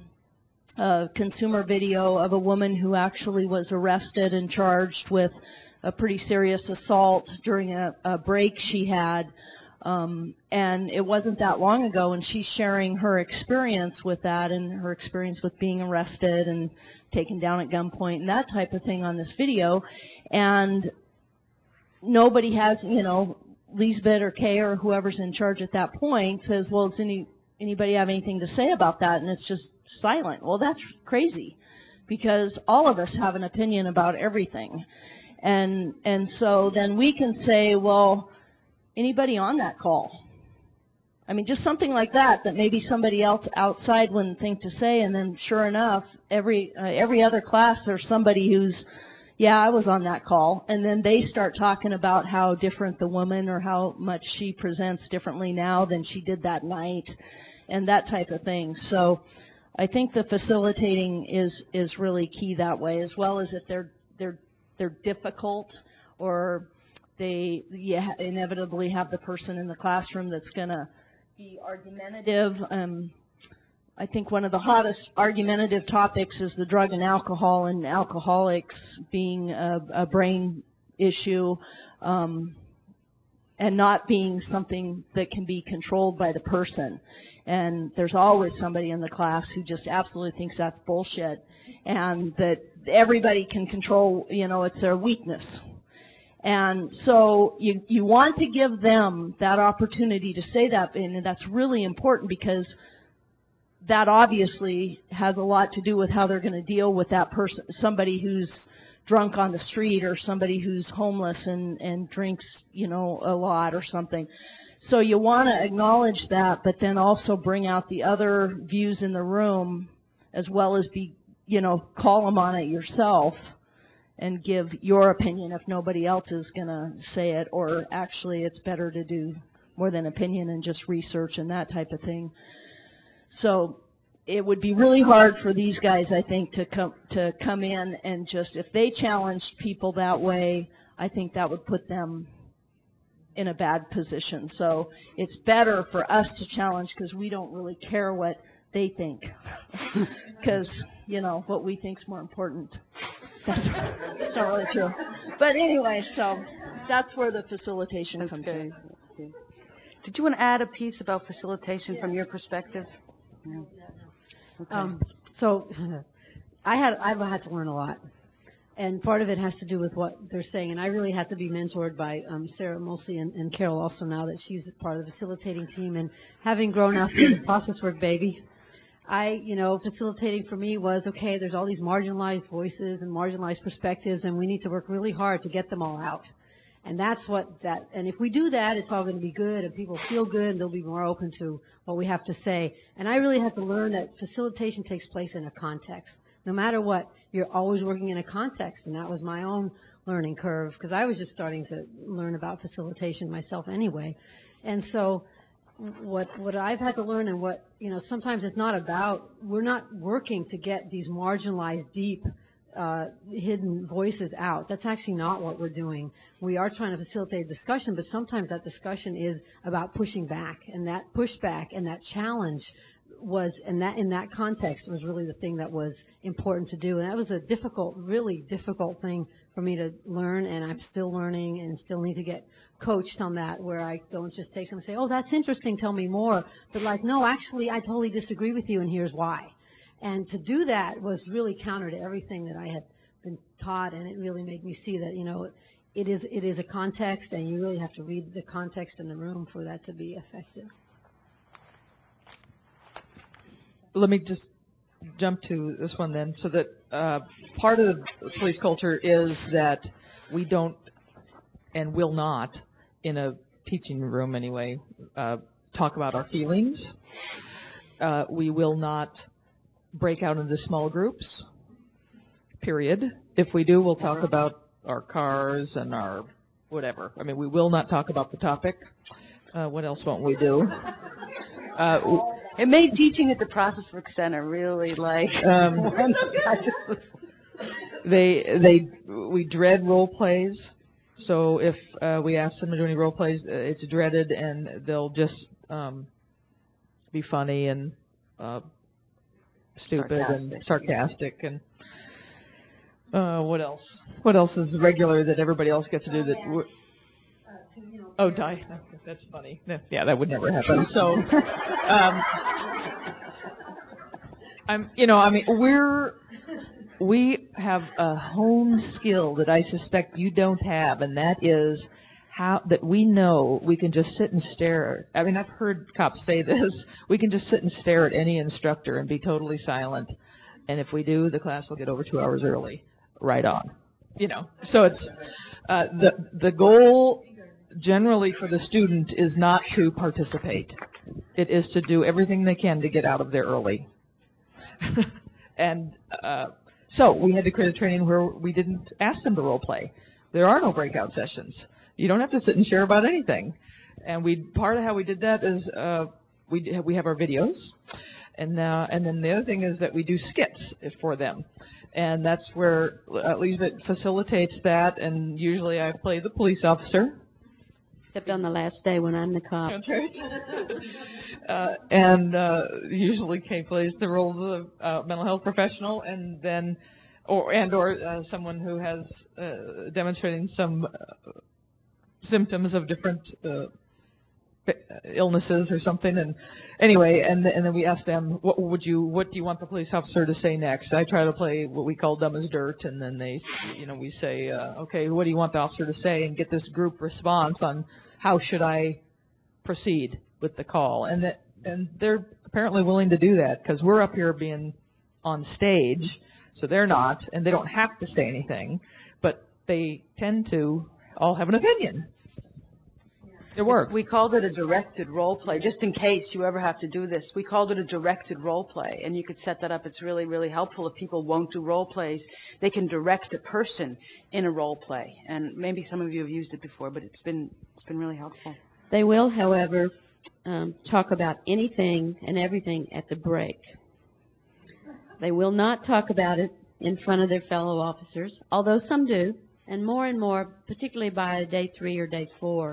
[SPEAKER 5] a consumer video of a woman who actually was arrested and charged with a pretty serious assault during a, a break she had. Um, and it wasn't that long ago, and she's sharing her experience with that and her experience with being arrested and taken down at gunpoint and that type of thing on this video. And nobody has, you know, Lisbeth or Kay or whoever's in charge at that point says, well, does any, anybody have anything to say about that? And it's just silent. Well, that's crazy, because all of us have an opinion about everything. And, and so then we can say, well, anybody on that call? I mean, just something like that, that maybe somebody else outside wouldn't think to say, and then sure enough, every, uh, every other class there's somebody who's, yeah, I was on that call, and then they start talking about how different the woman, or how much she presents differently now than she did that night, and that type of thing. So I think the facilitating is, is really key that way, as well as if they're, they're, they're difficult, or they yeah, inevitably have the person in the classroom that's going to be argumentative. Um, I think one of the hottest argumentative topics is the drug and alcohol, and alcoholics being a, a brain issue, um, and not being something that can be controlled by the person. And there's always somebody in the class who just absolutely thinks that's bullshit, and that everybody can control, you know, it's their weakness. And so you, you want to give them that opportunity to say that, and that's really important, because that obviously has a lot to do with how they're going to deal with that person, somebody who's drunk on the street, or somebody who's homeless and, and drinks, you know, a lot or something. So you want to acknowledge that, but then also bring out the other views in the room, as well as be, you know, call them on it yourself and give your opinion if nobody else is going to say it, or actually it's better to do more than opinion and just research and that type of thing. So it would be really hard for these guys, I think, to come to come in and just, if they challenged people that way, I think that would put them in a bad position. So it's better for us to challenge because we don't really care what they think, because, you know, what we think's more important. That's, that's not really true. But anyway, so that's where the facilitation
[SPEAKER 2] That's
[SPEAKER 5] comes
[SPEAKER 2] good.
[SPEAKER 5] in.
[SPEAKER 2] Good. Did you want to add a piece about facilitation from your perspective? No. Okay.
[SPEAKER 4] Um, so I had, I've had to learn a lot. And part of it has to do with what they're saying. And I really had to be mentored by um, Sarah mostly and, and Carol also now that she's part of the facilitating team. And having grown up with a process work baby, I, you know, facilitating for me was, okay, there's all these marginalized voices and marginalized perspectives, and we need to work really hard to get them all out. And that's what that, and if we do that, it's all going to be good, and people feel good, and they'll be more open to what we have to say. And I really had to learn that facilitation takes place in a context. No matter what, you're always working in a context, and that was my own learning curve, because I was just starting to learn about facilitation myself anyway. And so what what I've had to learn, and what, you know, sometimes it's not about, we're not working to get these marginalized, deep, uh, hidden voices out. That's actually not what we're doing. We are trying to facilitate discussion, but sometimes that discussion is about pushing back, and that pushback and that challenge was, and that in that context was really the thing that was important to do. And that was a difficult, really difficult thing for me to learn, and I'm still learning and still need to get coached on that, where I don't just take something and say, oh, that's interesting, tell me more, but like, no, actually, I totally disagree with you, and here's why. And to do that was really counter to everything that I had been taught, and it really made me see that, you know, it is it is a context, and you really have to read the context in the room for that to be effective.
[SPEAKER 3] Let me just jump to this one then, so that uh, part of police culture is that we don't and will not, in a teaching room anyway, uh, talk about our feelings. Uh, we will not break out into small groups, period. If we do, we'll talk about our cars and our whatever. I mean, we will not talk about the topic. Uh, what else won't we do? Uh,
[SPEAKER 2] It made teaching at the Process Work Center really like.
[SPEAKER 3] Um,
[SPEAKER 2] I just was,
[SPEAKER 3] they they we dread role plays. So if uh, we ask them to do any role plays, uh, it's dreaded, and they'll just um, be funny and uh, stupid
[SPEAKER 2] Sarcastic.
[SPEAKER 3] and sarcastic and uh, what else? What else is regular that everybody else gets to do that? W- oh, die. That's funny. Yeah, that would never happen. So, um, I'm, you know, I mean, we're we have a home skill that I suspect you don't have, and that is how that we know we can just sit and stare. I mean, I've heard cops say this. We can just sit and stare at any instructor and be totally silent, and if we do, the class will get over two hours early. Right on. You know, so it's uh, the the goal generally for the student is not to participate. It is to do everything they can to get out of there early. and uh, so we had to create a training where we didn't ask them to role play. There are no breakout sessions. You don't have to sit and share about anything. And we part of how we did that is uh, we we have our videos, and uh, and then the other thing is that we do skits for them, and that's where uh, Lisbeth facilitates that. And usually I play the police officer.
[SPEAKER 6] Except on the last day when I'm the cop.
[SPEAKER 3] That's right. uh, and uh, usually Kay plays the role of the uh, mental health professional, and then, or and or uh, someone who has uh, demonstrating some uh, symptoms of different uh, illnesses or something. And anyway, and and then we ask them, what would you, what do you want the police officer to say next? I try to play what we call dumb as dirt, and then they, you know, we say, uh, okay, what do you want the officer to say, and get this group response on how should I proceed with the call. And that, and they're apparently willing to do that because we're up here being on stage, so they're not, and they don't have to say anything, but they tend to all have an opinion. It works.
[SPEAKER 2] we called it a directed role play, just in case you ever have to do this. We called it a directed role play, and you could set that up. It's really, really helpful if people won't do role plays. They can direct a person in a role play, and maybe some of you have used it before, but it's been it's been really helpful.
[SPEAKER 6] They will, however, um, talk about anything and everything at the break. They will not talk about it in front of their fellow officers, although some do, and more and more, particularly by day three or day four,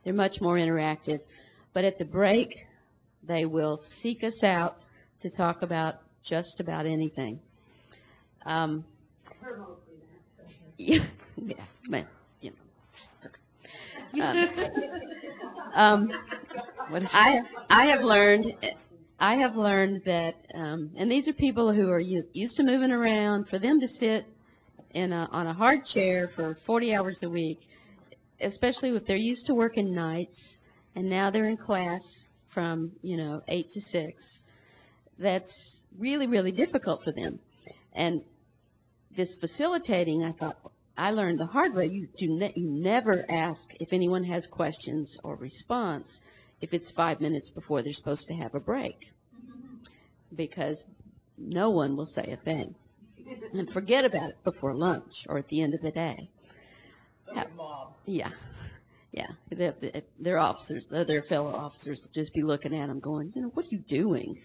[SPEAKER 6] they're much more interactive. But at the break, they will seek us out to talk about just about anything. Um, yeah, yeah, but, you know, it's okay. Um, um, I I have learned I have learned that, um, and these are people who are u- used to moving around. For them to sit in a, on a hard chair for forty hours a week, especially if they're used to working nights, and now they're in class from you know eight to six. That's really really difficult for them, and this facilitating, I thought, I learned the hard way. You do ne- you never ask if anyone has questions or response if it's five minutes before they're supposed to have a break, because no one will say a thing. And forget about it before lunch or at the end of the day.
[SPEAKER 3] Mom.
[SPEAKER 6] Yeah, yeah. Their, their officers, their fellow officers, will just be looking at them, going, you know, what are you doing?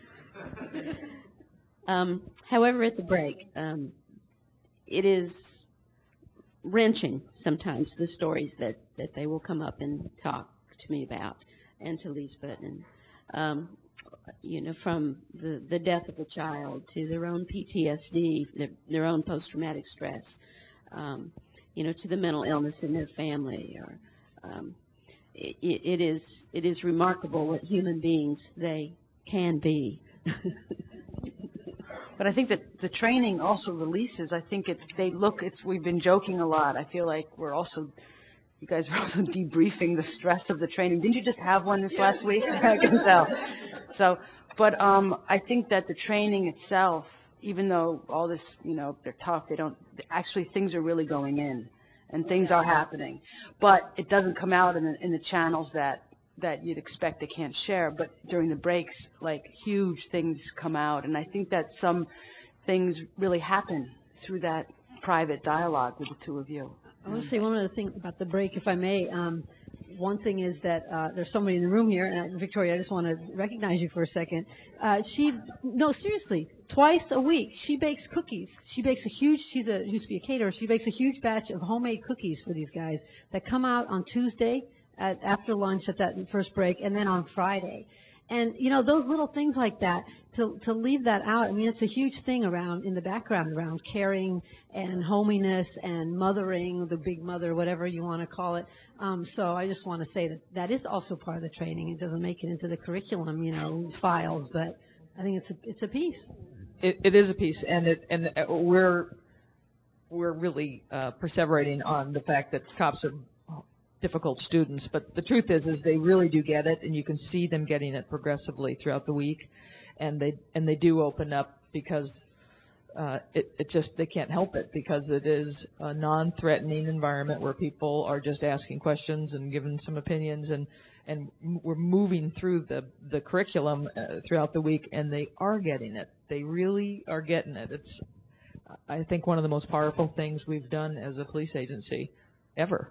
[SPEAKER 6] um, however, at the break. Um, It is wrenching sometimes, the stories that, that they will come up and talk to me about, and to Lisbeth, and um, you know, from the, the death of a child to their own P T S D, their, their own post-traumatic stress, um, you know, to the mental illness in their family. Or um, it, it is it is remarkable what human beings they can be.
[SPEAKER 2] But I think that the training also releases, I think it, they look, it's, we've been joking a lot. I feel like we're also, you guys are also debriefing the stress of the training. Didn't you just have one this last week? I can tell. So, but um, I think that the training itself, even though all this, you know, they're tough, they don't, actually things are really going in and things are happening. But it doesn't come out in the, in the channels that that you'd expect they can't share, but during the breaks, like, huge things come out, and I think that some things really happen through that private dialogue with the two of you.
[SPEAKER 4] I want to say one other thing about the break, if I may. Um, one thing is that uh, there's somebody in the room here, and Victoria, I just want to recognize you for a second. Uh, she, no, seriously, twice a week she bakes cookies. She bakes a huge. She's a used to be a caterer. She bakes a huge batch of homemade cookies for these guys that come out on Tuesday at after lunch at that first break, and then on Friday. And, you know, those little things like that, to, to leave that out, I mean, it's a huge thing around, in the background, around caring and hominess and mothering, the big mother, whatever you want to call it. Um, so I just want to say that that is also part of the training. It doesn't make it into the curriculum, you know, files, but I think it's a, it's a piece.
[SPEAKER 3] It, it is a piece, and it, and we're, we're really uh, perseverating on the fact that cops are difficult students, but the truth is, is they really do get it, and you can see them getting it progressively throughout the week, and they and they do open up because uh, it, it just they can't help it, because it is a non-threatening environment where people are just asking questions and giving some opinions, and and we're moving through the the curriculum uh, throughout the week, and they are getting it. They really are getting it. It's, I think, one of the most powerful things we've done as a police agency ever.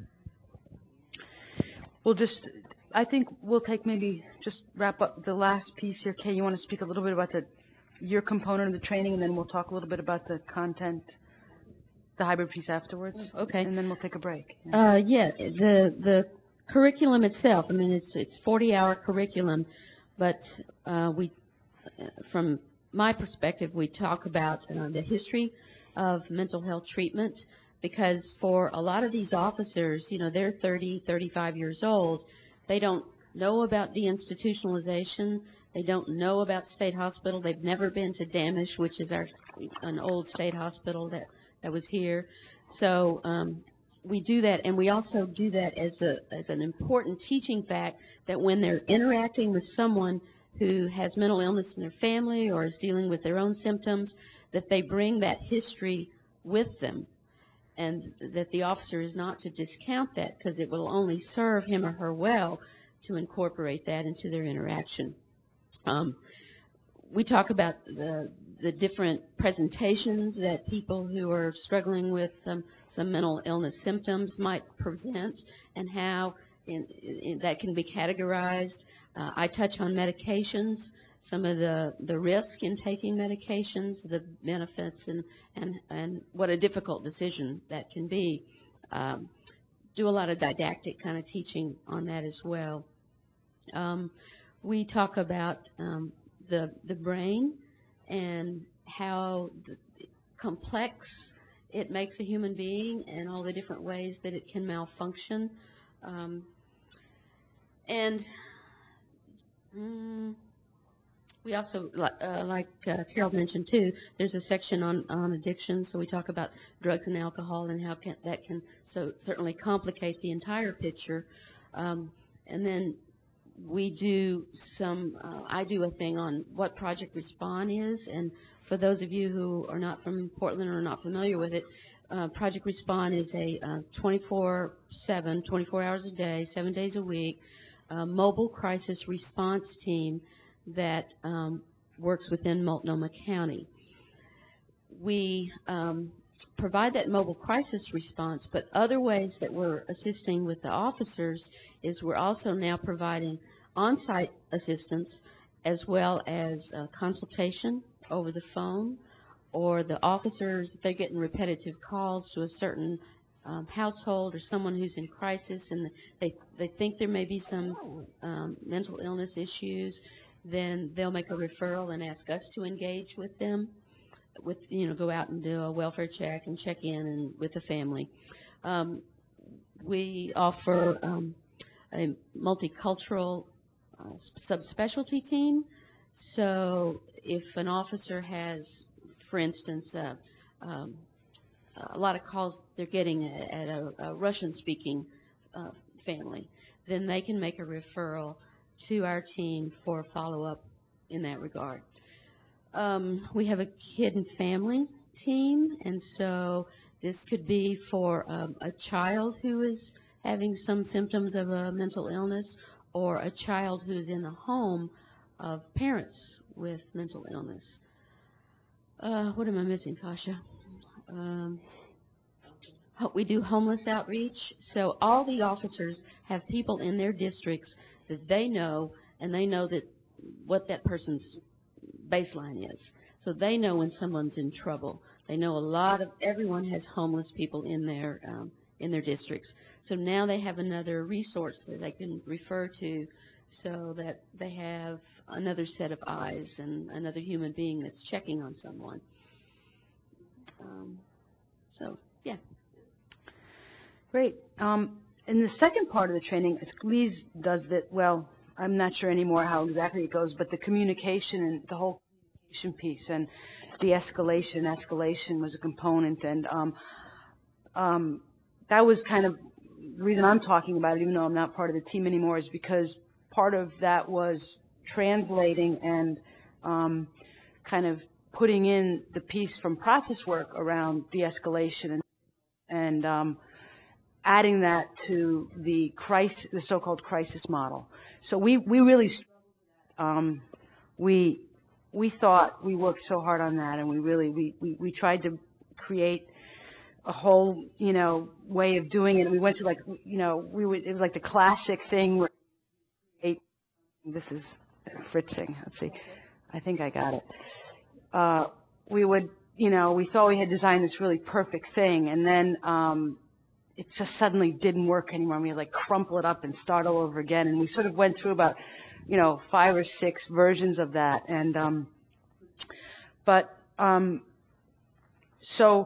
[SPEAKER 2] We'll just, I think we'll take maybe just wrap up the last piece here. Kay, you want to speak a little bit about the your component of the training, and then we'll talk a little bit about the content, the hybrid piece afterwards.
[SPEAKER 6] Okay.
[SPEAKER 2] And then we'll take a break.
[SPEAKER 6] Uh, yeah, the the curriculum itself. I mean, it's it's forty-hour curriculum, but uh, we, from my perspective, we talk about uh, the history of mental health treatment, because for a lot of these officers, you know, they're thirty, thirty-five years old. They don't know about deinstitutionalization. They don't know about state hospital. They've never been to Damish, which is our an old state hospital that, that was here. So um, we do that, and we also do that as a as an important teaching fact, that when they're interacting with someone who has mental illness in their family or is dealing with their own symptoms, that they bring that history with them, and that the officer is not to discount that, because it will only serve him or her well to incorporate that into their interaction. Um, we talk about the, the different presentations that people who are struggling with um, some mental illness symptoms might present, and how in, in, that can be categorized. Uh, I touch on medications, some of the, the risk in taking medications, the benefits, and, and, and what a difficult decision that can be. Um, do a lot of didactic kind of teaching on that as well. Um, we talk about um, the the brain and how the, complex it makes a human being and all the different ways that it can malfunction. Um, and mm, we also, uh, like uh, Carol mentioned too, there's a section on, on addiction, so we talk about drugs and alcohol and how can, that can so certainly complicate the entire picture. Um, and then we do some, uh, I do a thing on what Project Respond is, and for those of you who are not from Portland or are not familiar with it, uh, Project Respond is a twenty-four seven, twenty-four hours a day, seven days a week, uh, mobile crisis response team that um, works within Multnomah County. We um, provide that mobile crisis response, but other ways that we're assisting with the officers is we're also now providing on-site assistance as well as uh, consultation over the phone, or the officers, if they're getting repetitive calls to a certain um, household or someone who's in crisis and they, they think there may be some um, mental illness issues, then they'll make a referral and ask us to engage with them, with, you know, go out and do a welfare check and check in and with the family. Um, we offer um, a multicultural uh, subspecialty team. So if an officer has, for instance, uh, um, a lot of calls they're getting at a, a Russian-speaking uh, family, then they can make a referral to our team for follow-up in that regard. Um, we have a kid and family team, and so this could be for um, a child who is having some symptoms of a mental illness, or a child who's in a home of parents with mental illness. Uh, what am I missing, Kasha? Um, we do homeless outreach, so all the officers have people in their districts that they know, and they know that what that person's baseline is. So they know when someone's in trouble. They know a lot of, everyone has homeless people in their um, in their districts. So now they have another resource that they can refer to, so that they have another set of eyes and another human being that's checking on someone. Um, so, yeah.
[SPEAKER 2] Great. Um, in the second part of the training, Lise does that, well, I'm not sure anymore how exactly it goes, but the communication and the whole communication piece and de-escalation, escalation was a component, and um, um, that was kind of the reason I'm talking about it, even though I'm not part of the team anymore, is because part of that was translating and um, kind of putting in the piece from process work around de-escalation and, and um, adding that to the crisis, the so-called crisis model. So we, we really, um, we, we thought we worked so hard on that, and we really, we, we, we tried to create a whole, you know, way of doing it. We went to like, you know, we would, it was like the classic thing where, this is fritzing, let's see, I think I got it. Uh, we would, you know, we thought we had designed this really perfect thing, and then, um, it just suddenly didn't work anymore. We had like crumple it up and start all over again. And we sort of went through about, you know, five or six versions of that. And, um, but, um, so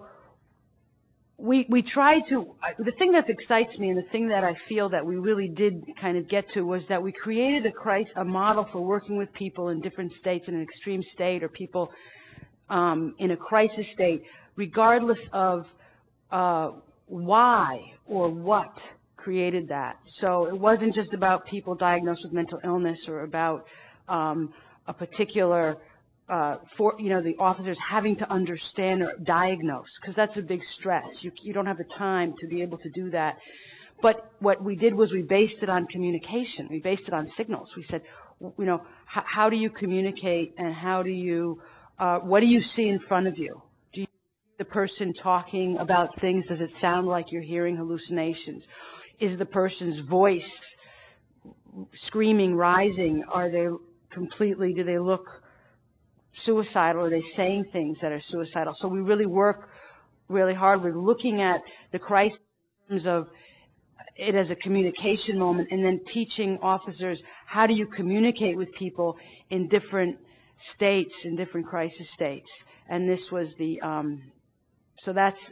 [SPEAKER 2] we, we tried to, the thing that excites me and the thing that I feel that we really did kind of get to was that we created a crisis, a model for working with people in different states, in an extreme state, or people, um, in a crisis state, regardless of, uh, why or what created that. So it wasn't just about people diagnosed with mental illness, or about um, a particular, uh, for you know, the officers having to understand or diagnose, because that's a big stress. You, you don't have the time to be able to do that. But what we did was we based it on communication. We based it on signals. We said, you know, how, how do you communicate, and how do you, uh, what do you see in front of you? The person talking about things, does it sound like you're hearing hallucinations? Is the person's voice screaming, rising? Are they completely, do they look suicidal? Are they saying things that are suicidal? So we really work really hard with looking at the crisis in terms of it as a communication moment, and then teaching officers how do you communicate with people in different states, in different crisis states. And this was the, um, so that's,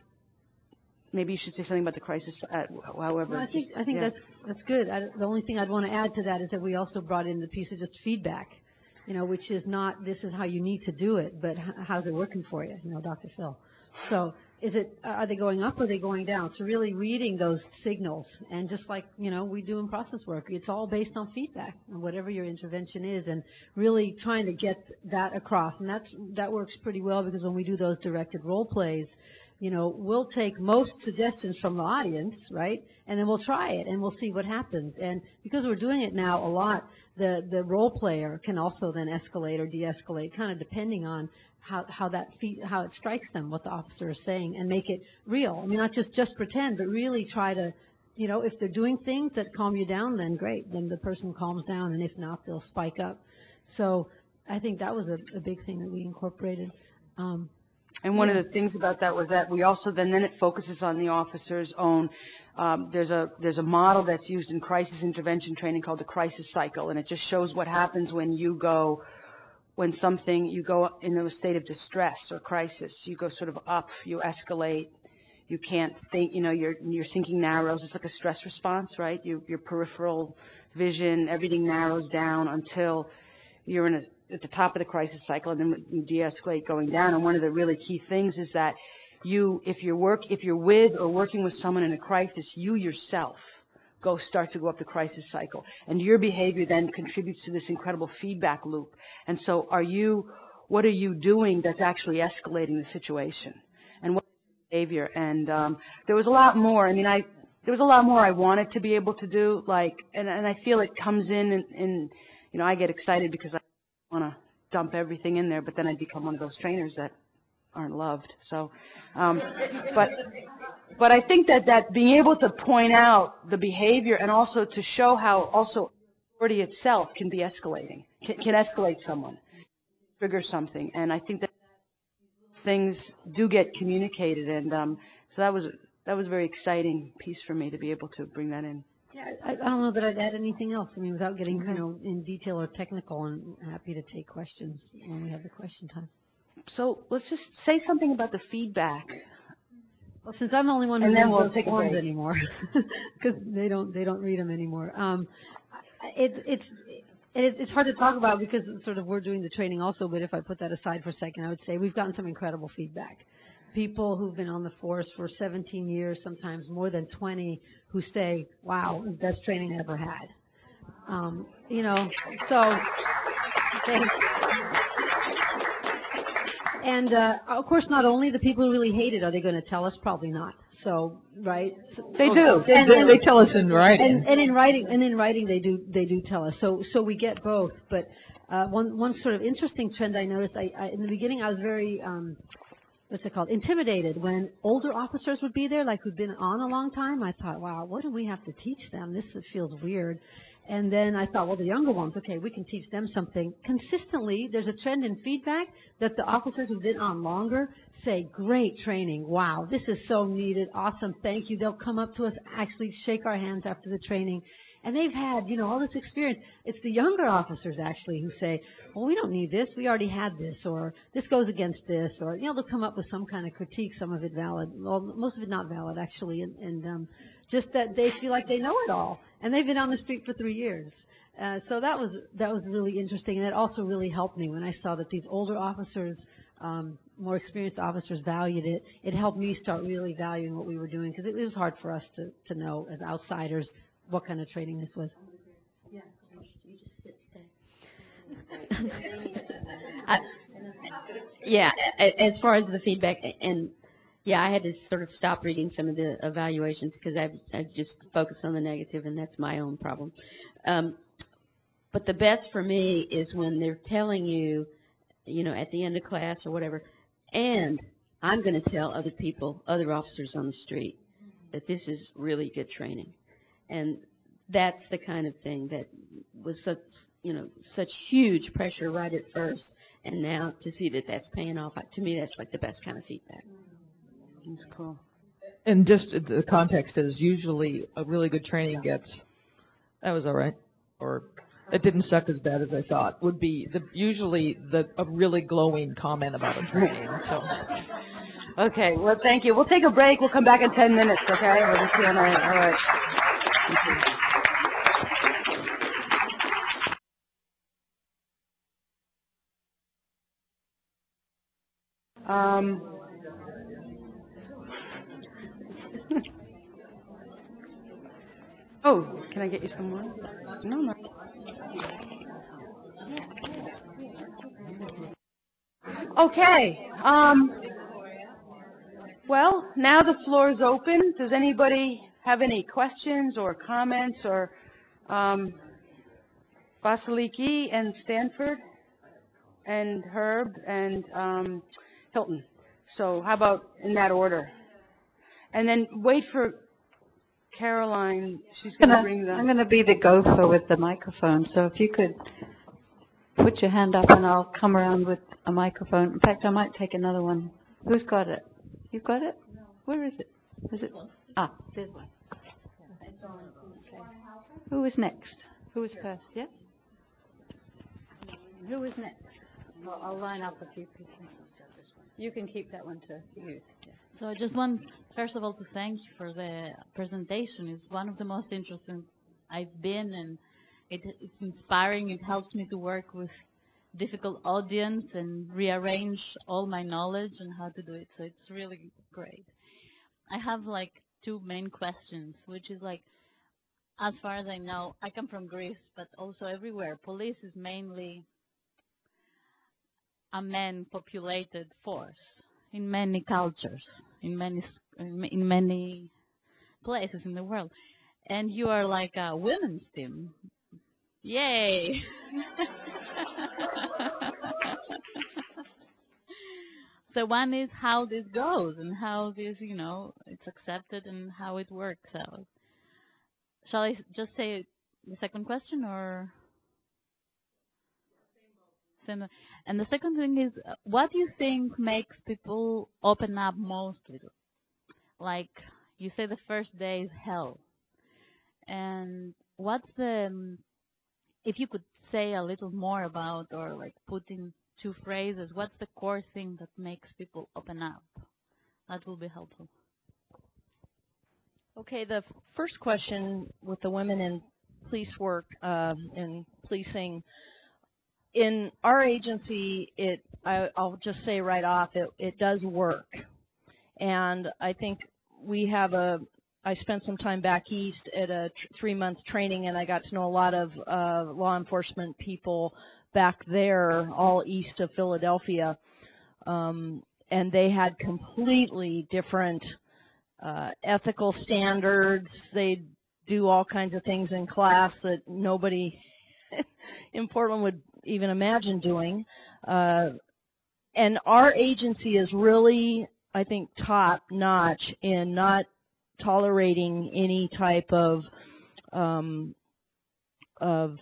[SPEAKER 2] maybe you should say something about the crisis, uh, however.
[SPEAKER 4] Well, I think, I think
[SPEAKER 2] yeah.
[SPEAKER 4] that's, that's good. I, the only thing I'd want to add to that is that we also brought in the piece of just feedback, you know, which is not, this is how you need to do it, but h- how's it working for you, you know, Doctor Phil. So is it, are they going up or are they going down? So really reading those signals, and just like, you know, we do in process work, it's all based on feedback and whatever your intervention is, and really trying to get that across. And that's, that works pretty well, because when we do those directed role plays, you know, we'll take most suggestions from the audience, right? And then we'll try it and we'll see what happens. And because we're doing it now a lot, the, the role player can also then escalate or de-escalate, kind of depending on how, how that fe- how it strikes them, what the officer is saying, and make it real. I mean, not just, just pretend, but really try to, you know, if they're doing things that calm you down, then great. Then the person calms down, and if not, they'll spike up. So I think that was a, a big thing that we incorporated. Um,
[SPEAKER 2] And one of the things about that was that we also then then it focuses on the officer's own. Um, there's a there's a model that's used in crisis intervention training called the crisis cycle, and it just shows what happens when you go when something you go into a state of distress or crisis. You go sort of up, you escalate. You can't think, you know, your your thinking narrows. It's like a stress response, right? You, your peripheral vision, everything narrows down until you're in a at the top of the crisis cycle, and then you de-escalate going down. And one of the really key things is that you, if you're work, if you're with or working with someone in a crisis, you yourself go start to go up the crisis cycle, and your behavior then contributes to this incredible feedback loop. And so, are you, what are you doing that's actually escalating the situation, and what behavior? And um, there was a lot more. I mean, I there was a lot more I wanted to be able to do, like, and and I feel it comes in, in, in you know, I get excited because I want to dump everything in there, but then I'd become one of those trainers that aren't loved. So, um, but but I think that that being able to point out the behavior, and also to show how also authority itself can be escalating, can, can escalate someone, trigger something, and I think that things do get communicated, and um, so that was that was a very exciting piece for me to be able to bring that in.
[SPEAKER 4] Yeah, I, I don't know that I'd add anything else. I mean, without getting, you know, in detail or technical, and happy to take questions when we have the question time.
[SPEAKER 2] So let's just say something about the feedback.
[SPEAKER 4] Well, since I'm the only one who
[SPEAKER 2] And then
[SPEAKER 4] reads
[SPEAKER 2] we'll
[SPEAKER 4] those
[SPEAKER 2] take a
[SPEAKER 4] forms
[SPEAKER 2] break.
[SPEAKER 4] anymore, because they don't they don't read them anymore. Um, it, it's it, it's hard to talk about because it's sort of we're doing the training also. But if I put that aside for a second, I would say we've gotten some incredible feedback. People who've been on the force for seventeen years, sometimes more than twenty, who say, "Wow, the best training I ever had." Um, you know, so thanks. And uh, of course, not only the people who really hate it, are they going to tell us? Probably not. So, right? So,
[SPEAKER 2] They do.
[SPEAKER 3] They,
[SPEAKER 4] And-
[SPEAKER 3] they,
[SPEAKER 4] and-
[SPEAKER 3] they tell us in writing.
[SPEAKER 4] and, and in writing, and in writing, they do they do tell us. So so we get both. But uh, one one sort of interesting trend I noticed. I, I in the beginning I was very um, what's it called? Intimidated when older officers would be there, like who'd been on a long time. I thought, wow, what do we have to teach them? This feels weird. And then I thought, well, the younger ones, okay, we can teach them something. Consistently, there's a trend in feedback that the officers who've been on longer say, great training. Wow, this is so needed. Awesome. Thank you. They'll come up to us, actually shake our hands after the training. And they've had, you know, all this experience. It's the younger officers actually who say, well, we don't need this. We already had this, or this goes against this, or, you know, they'll come up with some kind of critique, some of it valid. Well, most of it not valid, actually. And, and um, just that they feel like they know it all. And they've been on the street for three years. Uh, so that was, that was really interesting. And it also really helped me when I saw that these older officers, um, more experienced officers valued it. It helped me start really valuing what we were doing, because it, it was hard for us to, to know as outsiders what kind of training this was.
[SPEAKER 6] Yeah, you just sit, stay. I, yeah, a- as far as the feedback, and yeah, I had to sort of stop reading some of the evaluations because I've, I've just focused on the negative, and that's my own problem. Um, but the best for me is when they're telling you, you know, at the end of class or whatever, and I'm going to tell other people, other officers on the street, that this is really good training. And that's the kind of thing that was such, you know, such huge pressure right at first, and now to see that that's paying off, to me, that's like the best kind of feedback.
[SPEAKER 2] That's cool.
[SPEAKER 3] And just the context is usually a really good training gets, that was all right, or it didn't suck as bad as I thought, would be the usually the a really glowing comment about a training. So,
[SPEAKER 2] Okay, well, thank you. We'll take a break. We'll come back in ten minutes, okay? We're just Q and A. All right. Thank you. Um, oh, can I get you some more? No, no. Okay. Um, well, now the floor is open. Does anybody have any questions or comments or um, Vasiliki and Stanford and Herb and um, Hilton? So how about in that order? And then wait for Caroline. She's going to bring
[SPEAKER 1] I'm
[SPEAKER 2] them.
[SPEAKER 1] going to be the gopher with the microphone, so if you could put your hand up and I'll come around with a microphone. In fact, I might take another one. Who's got it? You've got it? Where is it? Is it? Ah, there's one. Who is next? Who is first? Yes? Who is next? I'll, I'll line up a few people. You can keep that one to use. Yeah.
[SPEAKER 7] So I just want, first of all, to thank you for the presentation. It's one of the most interesting I've been, and it, it's inspiring. It helps me to work with difficult audience and rearrange all my knowledge and how to do it. So it's really great. I have like two main questions, which is like, as far as I know, I come from Greece, but also everywhere, police is mainly a man-populated force in many cultures, in many in many places in the world, and you are like a women's team. Yay! So one is how this goes and how this, you know, it's accepted and how it works out. Shall I just say the second question or? And the second thing is, what do you think makes people open up mostly? Like you say, the first day is hell. And what's the, if you could say a little more about, or like put in two phrases, what's the core thing that makes people open up? That will be helpful.
[SPEAKER 5] Okay, the first question with the women in police work, uh, in policing, in our agency, it I, I'll just say right off, it, it does work. And I think we have a, I spent some time back east at a tr- three-month training, and I got to know a lot of uh, law enforcement people back there, all east of Philadelphia. Um, and they had completely different uh, ethical standards. They do all kinds of things in class that nobody in Portland would even imagine doing. Uh, and our agency is really, I think, top notch in not tolerating any type of um, of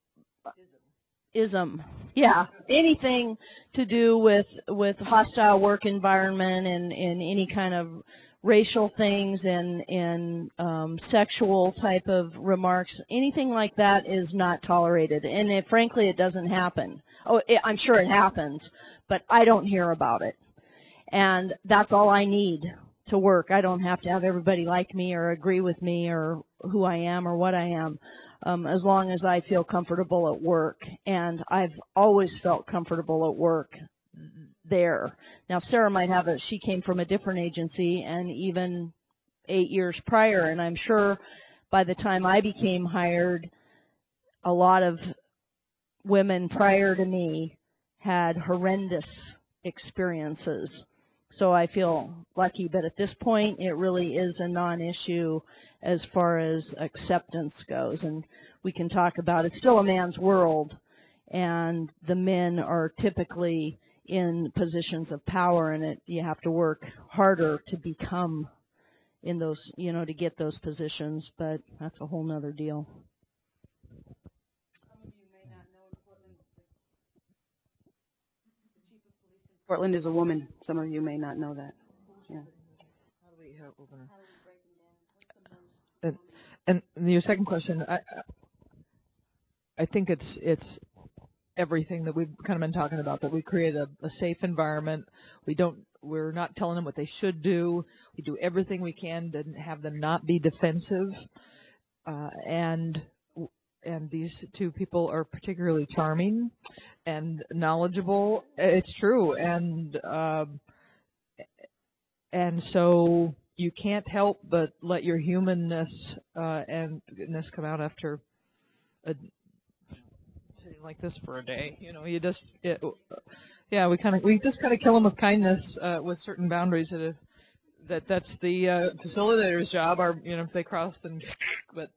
[SPEAKER 5] ism. Yeah, anything to do with with hostile work environment and, and any kind of racial things and, and um, sexual type of remarks, anything like that is not tolerated. And it, frankly, it doesn't happen. Oh, it, I'm sure it happens, but I don't hear about it. And that's all I need to work. I don't have to have everybody like me or agree with me or who I am or what I am, um, as long as I feel comfortable at work. And I've always felt comfortable at work there. Now, Sarah might have a, she came from a different agency and even eight years prior, and I'm sure by the time I became hired, a lot of women prior to me had horrendous experiences. So I feel lucky, but at this point, it really is a non-issue as far as acceptance goes. And we can talk about it's still a man's world, and the men are typically in positions of power, and it, you have to work harder to become in those, you know, to get those positions, but that's a whole nother deal.
[SPEAKER 2] Portland is a woman. Some of you may not know that. Yeah.
[SPEAKER 3] how do we have that we're gonna. And, and your second question, I, I think it's it's everything that we've kind of been talking about. That we create a, a safe environment. We don't. We're not telling them what they should do. We do everything we can to have them not be defensive. Uh, and and these two people are particularly charming and knowledgeable. It's true, and um, and so you can't help but let your humanness uh, and goodness come out after a sitting like this for a day. You know, you just it, yeah, we kind of we just kind of kill them with kindness uh, with certain boundaries that. Have, that that's the uh, facilitator's job. Or you know, if they cross, then but.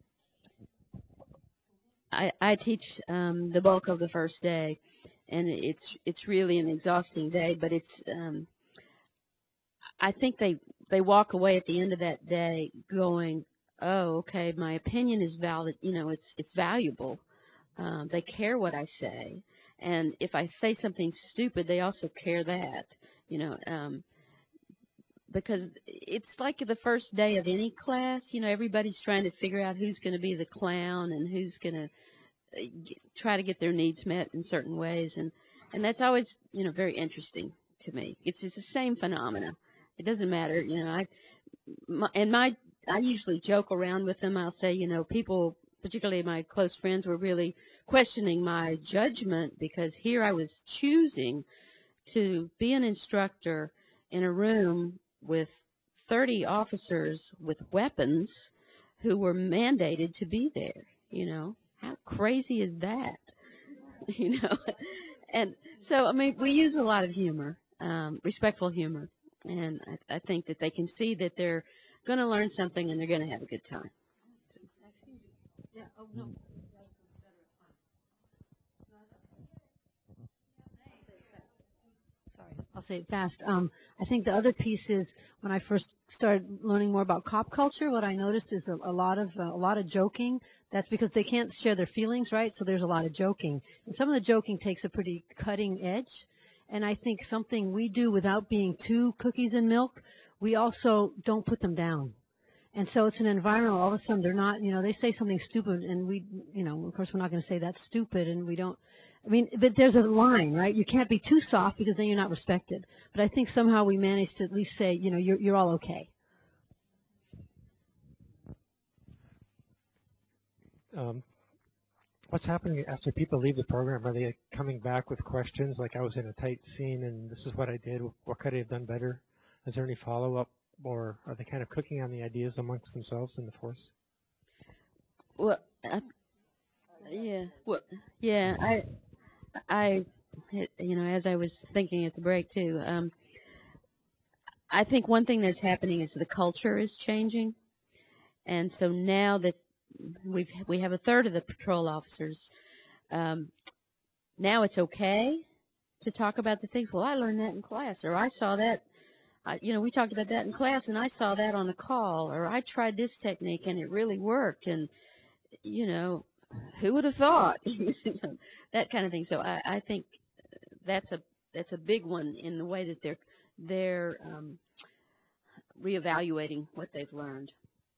[SPEAKER 6] I, I teach um, the bulk of the first day, and it's it's really an exhausting day. But it's um, I think they they walk away at the end of that day going, oh, okay, my opinion is valid. You know, it's it's valuable. Um, they care what I say, and if I say something stupid, they also care that. You know. Um, because it's like the first day of any class, you know, everybody's trying to figure out who's going to be the clown and who's going to try to get their needs met in certain ways. And, and that's always, you know, very interesting to me. It's, it's the same phenomena. It doesn't matter, you know, I, my, and my, I usually joke around with them. I'll say, you know, people, particularly my close friends, were really questioning my judgment because here I was choosing to be an instructor in a room with thirty officers with weapons who were mandated to be there. You know, how crazy is that? You know, and so, I mean, we use a lot of humor, um, respectful humor, and I, I think that they can see that they're going to learn something and they're going to have a good time.
[SPEAKER 4] Yeah, oh, no. Sorry, I'll say it fast. Um, I think the other piece is when I first started learning more about cop culture, what I noticed is a, a lot of uh, a lot of joking. That's because they can't share their feelings, right? So there's a lot of joking. And some of the joking takes a pretty cutting edge. And I think something we do without being too cookies and milk, we also don't put them down. And so it's an environment where all of a sudden they're not, you know, they say something stupid and we, you know, of course we're not going to say that's stupid and we don't, I mean, but there's a line, right? You can't be too soft because then you're not respected. But I think somehow we managed to at least say, you know, you're, you're all okay.
[SPEAKER 8] Um, what's happening after people leave the program? Are they coming back with questions like I was in a tight scene and this is what I did? What could I have done better? Is there any follow-up, or are they kind of cooking on the ideas amongst themselves in the force?
[SPEAKER 6] Well, I, yeah, well, yeah, I, I, you know, as I was thinking at the break too, um, I think one thing that's happening is the culture is changing, and so now that we've we have a third of the patrol officers, um, now it's okay to talk about the things. Well, I learned that in class, or I saw that. I, you know, we talked about that in class, and I saw that on a call, or I tried this technique and it really worked, and you know, who would have thought? That kind of thing. So I, I think that's a that's a big one in the way that they're they're um, reevaluating what they've learned.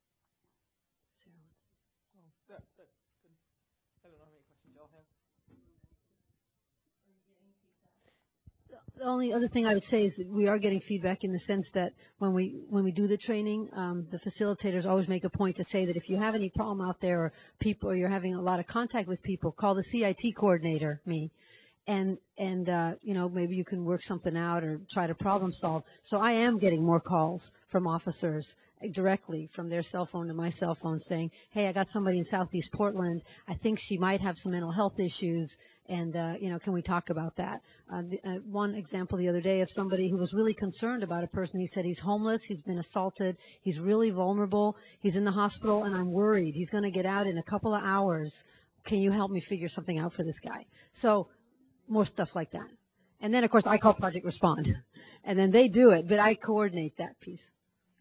[SPEAKER 4] The only other thing I would say is that we are getting feedback in the sense that when we when we do the training, um, the facilitators always make a point to say that if you have any problem out there or people or you're having a lot of contact with people, call the C I T coordinator, me, and and uh, you know, maybe you can work something out or try to problem solve. So I am getting more calls from officers directly from their cell phone to my cell phone saying, hey, I got somebody in Southeast Portland. I think she might have some mental health issues. And, uh, you know, can we talk about that? Uh, the, uh, one example the other day of somebody who was really concerned about a person. He said he's homeless. He's been assaulted. He's really vulnerable. He's in the hospital, and I'm worried. He's going to get out in a couple of hours. Can you help me figure something out for this guy? So more stuff like that. And then, of course, I call Project Respond. And then they do it, but I coordinate that piece.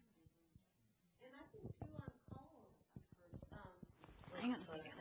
[SPEAKER 9] Hang on a second.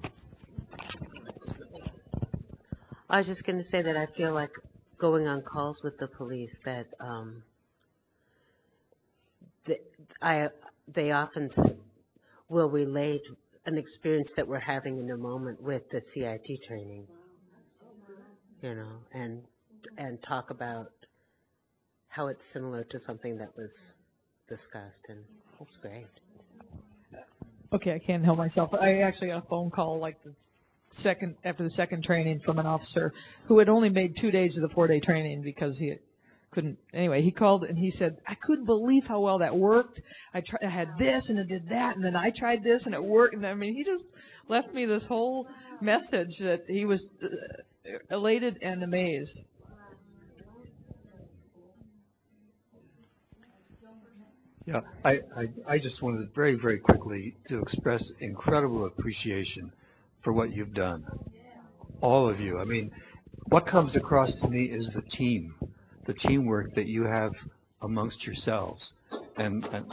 [SPEAKER 9] I was just going to say that I feel like going on calls with the police that um, the, I, they often s- will relate an experience that we're having in the moment with the C I T training, you know, and and talk about how it's similar to something that was discussed, and it's great.
[SPEAKER 3] Okay, I can't help myself. I actually got a phone call like the second after the second training from an officer who had only made two days of the four-day training because he couldn't. Anyway, he called and he said, "I couldn't believe how well that worked. I tried, I had this and it did that, and then I tried this and it worked." And I mean, he just left me this whole message that he was uh, elated and amazed.
[SPEAKER 10] Yeah, I, I, I just wanted very, very quickly to express incredible appreciation for what you've done. All of you. I mean, what comes across to me is the team, the teamwork that you have amongst yourselves. And, and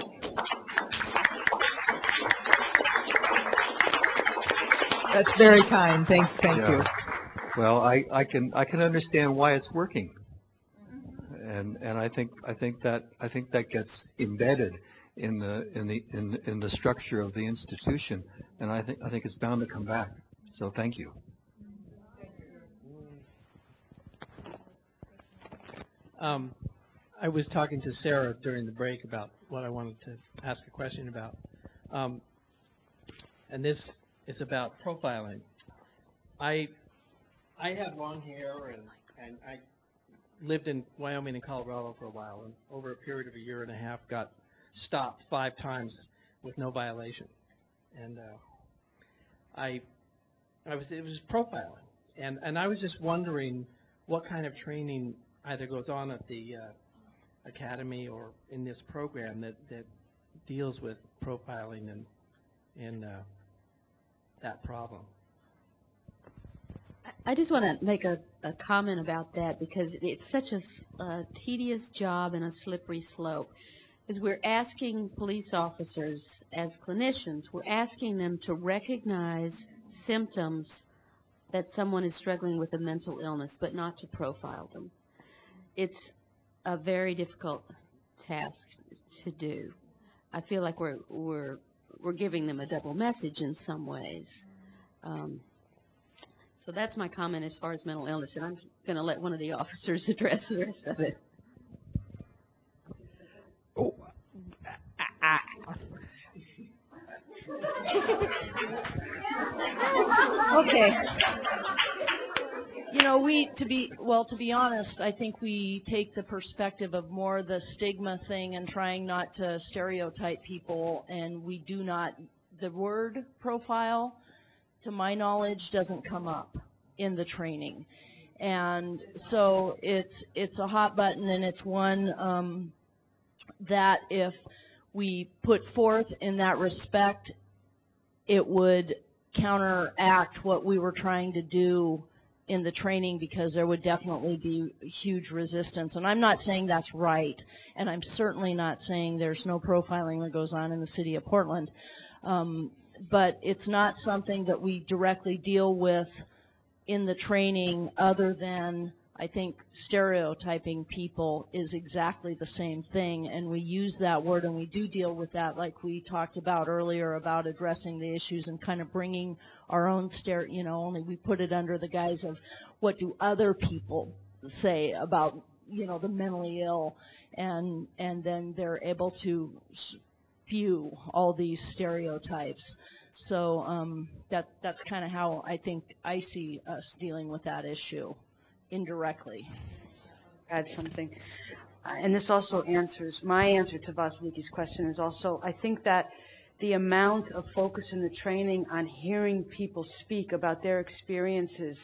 [SPEAKER 3] That's very kind. Thank, thank
[SPEAKER 10] yeah.
[SPEAKER 3] you.
[SPEAKER 10] Well, I, I can I can understand why it's working. And and I think I think that I think that gets embedded in the in the in in the structure of the institution, and I think I think it's bound to come back. So thank you.
[SPEAKER 11] Um, I was talking to Sarah during the break about what I wanted to ask a question about, um, and this is about profiling. I I have long hair and and I. lived in Wyoming and Colorado for a while, and over a period of a year and a half got stopped five times with no violation. And uh, I, I was it was profiling, and and I was just wondering what kind of training either goes on at the uh, academy or in this program that that deals with profiling and and uh, that problem.
[SPEAKER 6] I just want to make a, a comment about that because it's such a, s- a tedious job and a slippery slope. Is we're asking police officers as clinicians, we're asking them to recognize symptoms that someone is struggling with a mental illness, but not to profile them. It's a very difficult task to do. I feel like we're we're we're giving them a double message in some ways. Um, So that's my comment as far as mental illness, and I'm going to let one of the officers address the rest of it.
[SPEAKER 3] Oh. Ah, ah.
[SPEAKER 5] Okay. You know, we, to be, well, to be honest, I think we take the perspective of more the stigma thing and trying not to stereotype people, and we do not, the word profile, to my knowledge, doesn't come up in the training. And so it's, it's a hot button, and it's one um, that if we put forth in that respect, it would counteract what we were trying to do in the training, because there would definitely be huge resistance. And I'm not saying that's right, and I'm certainly not saying there's no profiling that goes on in the city of Portland. Um, but it's not something that we directly deal with in the training, other than I think stereotyping people is exactly the same thing, and we use that word and we do deal with that, like we talked about earlier, about addressing the issues and kind of bringing our own stere, you know, only we put it under the guise of what do other people say about, you know, the mentally ill, and and then they're able to spew all these stereotypes. So um, that that's kind of how I think I see us dealing with that issue, indirectly.
[SPEAKER 2] Add something. Uh, and this also answers, my answer to Vasiliki's question is also, I think that the amount of focus in the training on hearing people speak about their experiences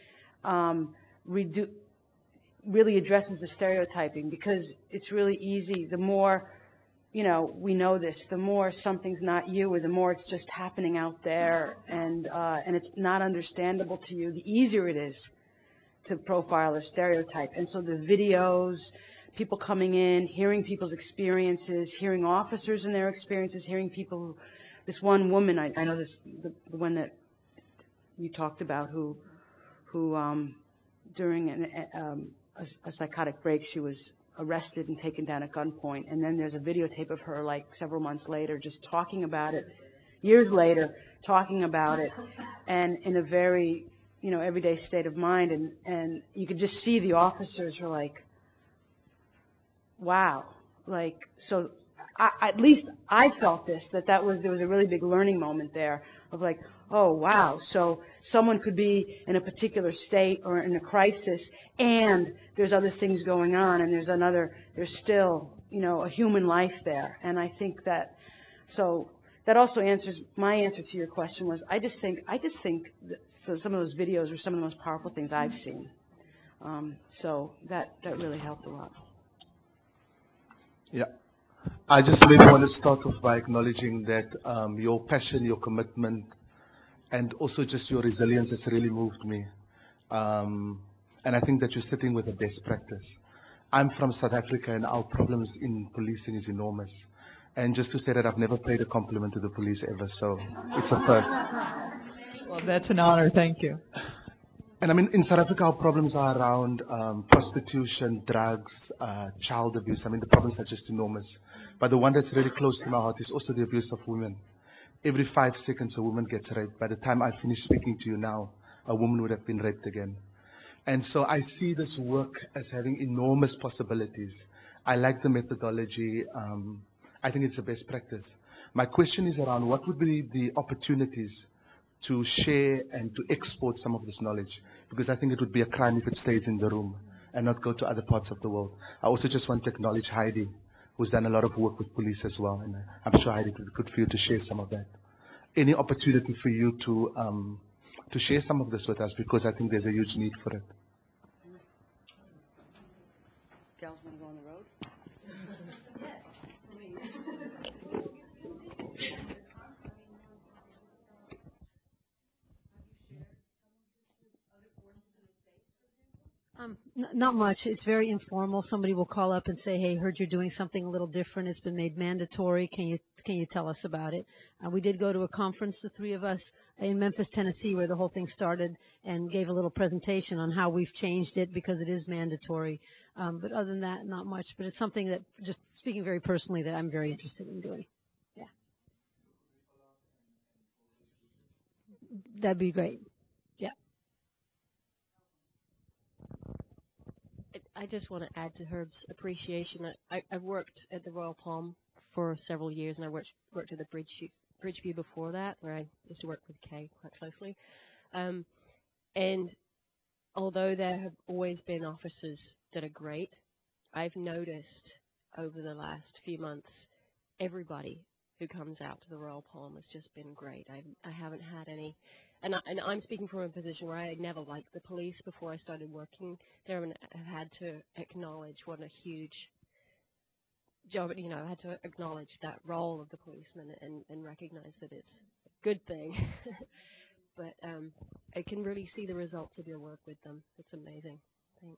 [SPEAKER 2] um, redu- really addresses the stereotyping, because it's really easy, the more, you know, we know this, the more something's not you, or the more it's just happening out there, and uh, and it's not understandable to you, the easier it is to profile or stereotype. And so the videos, people coming in, hearing people's experiences, hearing officers and their experiences, hearing people, who, this one woman, I, I know this, the, the one that you talked about, who, who um, during an, um, a, a psychotic break, she was arrested and taken down at gunpoint. And then there's a videotape of her like several months later just talking about it, years later, talking about it, and in a very, you know, everyday state of mind. And, and you could just see the officers were like, wow. Like, so I, at least I felt this, that that was, there was a really big learning moment there of like, oh, wow. So someone could be in a particular state or in a crisis, and there's other things going on, and there's another, there's still, you know, a human life there. And I think that, so that also answers, my answer to your question was, I just think, I just think that so some of those videos are some of the most powerful things I've seen. Um, so that, that really helped a lot.
[SPEAKER 12] Yeah. I just maybe want to start off by acknowledging that um, your passion, your commitment, and also just your resilience has really moved me. Um, and I think that you're sitting with the best practice. I'm from South Africa, and our problems in policing is enormous. And just to say that I've never paid a compliment to the police ever, so it's a first.
[SPEAKER 3] Well, that's an honor. Thank you.
[SPEAKER 12] And I mean, in South Africa, our problems are around um, prostitution, drugs, uh, child abuse. I mean, the problems are just enormous. But the one that's really close to my heart is also the abuse of women. Every five seconds, a woman gets raped. By the time I finish speaking to you now, a woman would have been raped again. And so I see this work as having enormous possibilities. I like the methodology. Um, I think it's the best practice. My question is around what would be the opportunities to share and to export some of this knowledge, because I think it would be a crime if it stays in the room and not go to other parts of the world. I also just want to acknowledge Heidi, who's done a lot of work with police as well, and I'm sure Heidi, it would be good for you to share some of that. Any opportunity for you to um, to share some of this with us, because I think there's a huge need for it.
[SPEAKER 2] Gals want to go on the road?
[SPEAKER 4] Um, n- not much. It's very informal. Somebody will call up and say, "Hey, heard you're doing something a little different. It's been made mandatory. Can you can you tell us about it?" Uh, we did go to a conference, the three of us, in Memphis, Tennessee, where the whole thing started, and gave a little presentation on how we've changed it because it is mandatory. Um, but other than that, not much. But it's something that, just speaking very personally, that I'm very interested in doing. Yeah, that'd be great. Yeah.
[SPEAKER 6] I just want to add to Herb's appreciation. I, I, I've worked at the Royal Palm for several years, and I worked, worked at the Bridge, Bridgeview before that, where I used to work with Kay quite closely. Um, and although there have always been officers that are great, I've noticed over the last few months, everybody who comes out to the Royal Palm has just been great. I've, I haven't had any, and, I, and I'm speaking from a position where I had never liked the police before I started working there, and I've had to acknowledge what a huge job, you know, I had to acknowledge that role of the policeman and, and recognize that it's a good thing. But um, I can really see the results of your work with them. It's amazing. Thanks.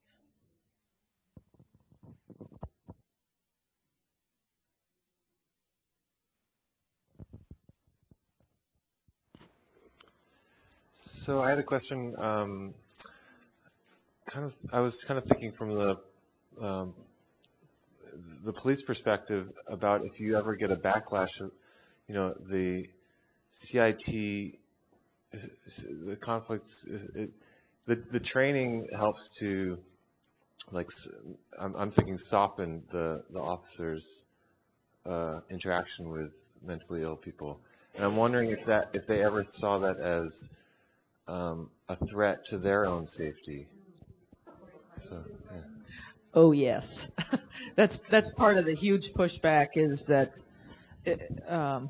[SPEAKER 13] So I had a question. Um, kind of, I was kind of thinking from the um, the police perspective about if you ever get a backlash of, you know, the C I T, the conflicts. It, the the training helps to, like, I'm, I'm thinking soften the the officers' uh, interaction with mentally ill people, and I'm wondering if that if they ever saw that as Um, a threat to their own safety. So, yeah.
[SPEAKER 3] Oh yes, that's that's part of the huge pushback is that um,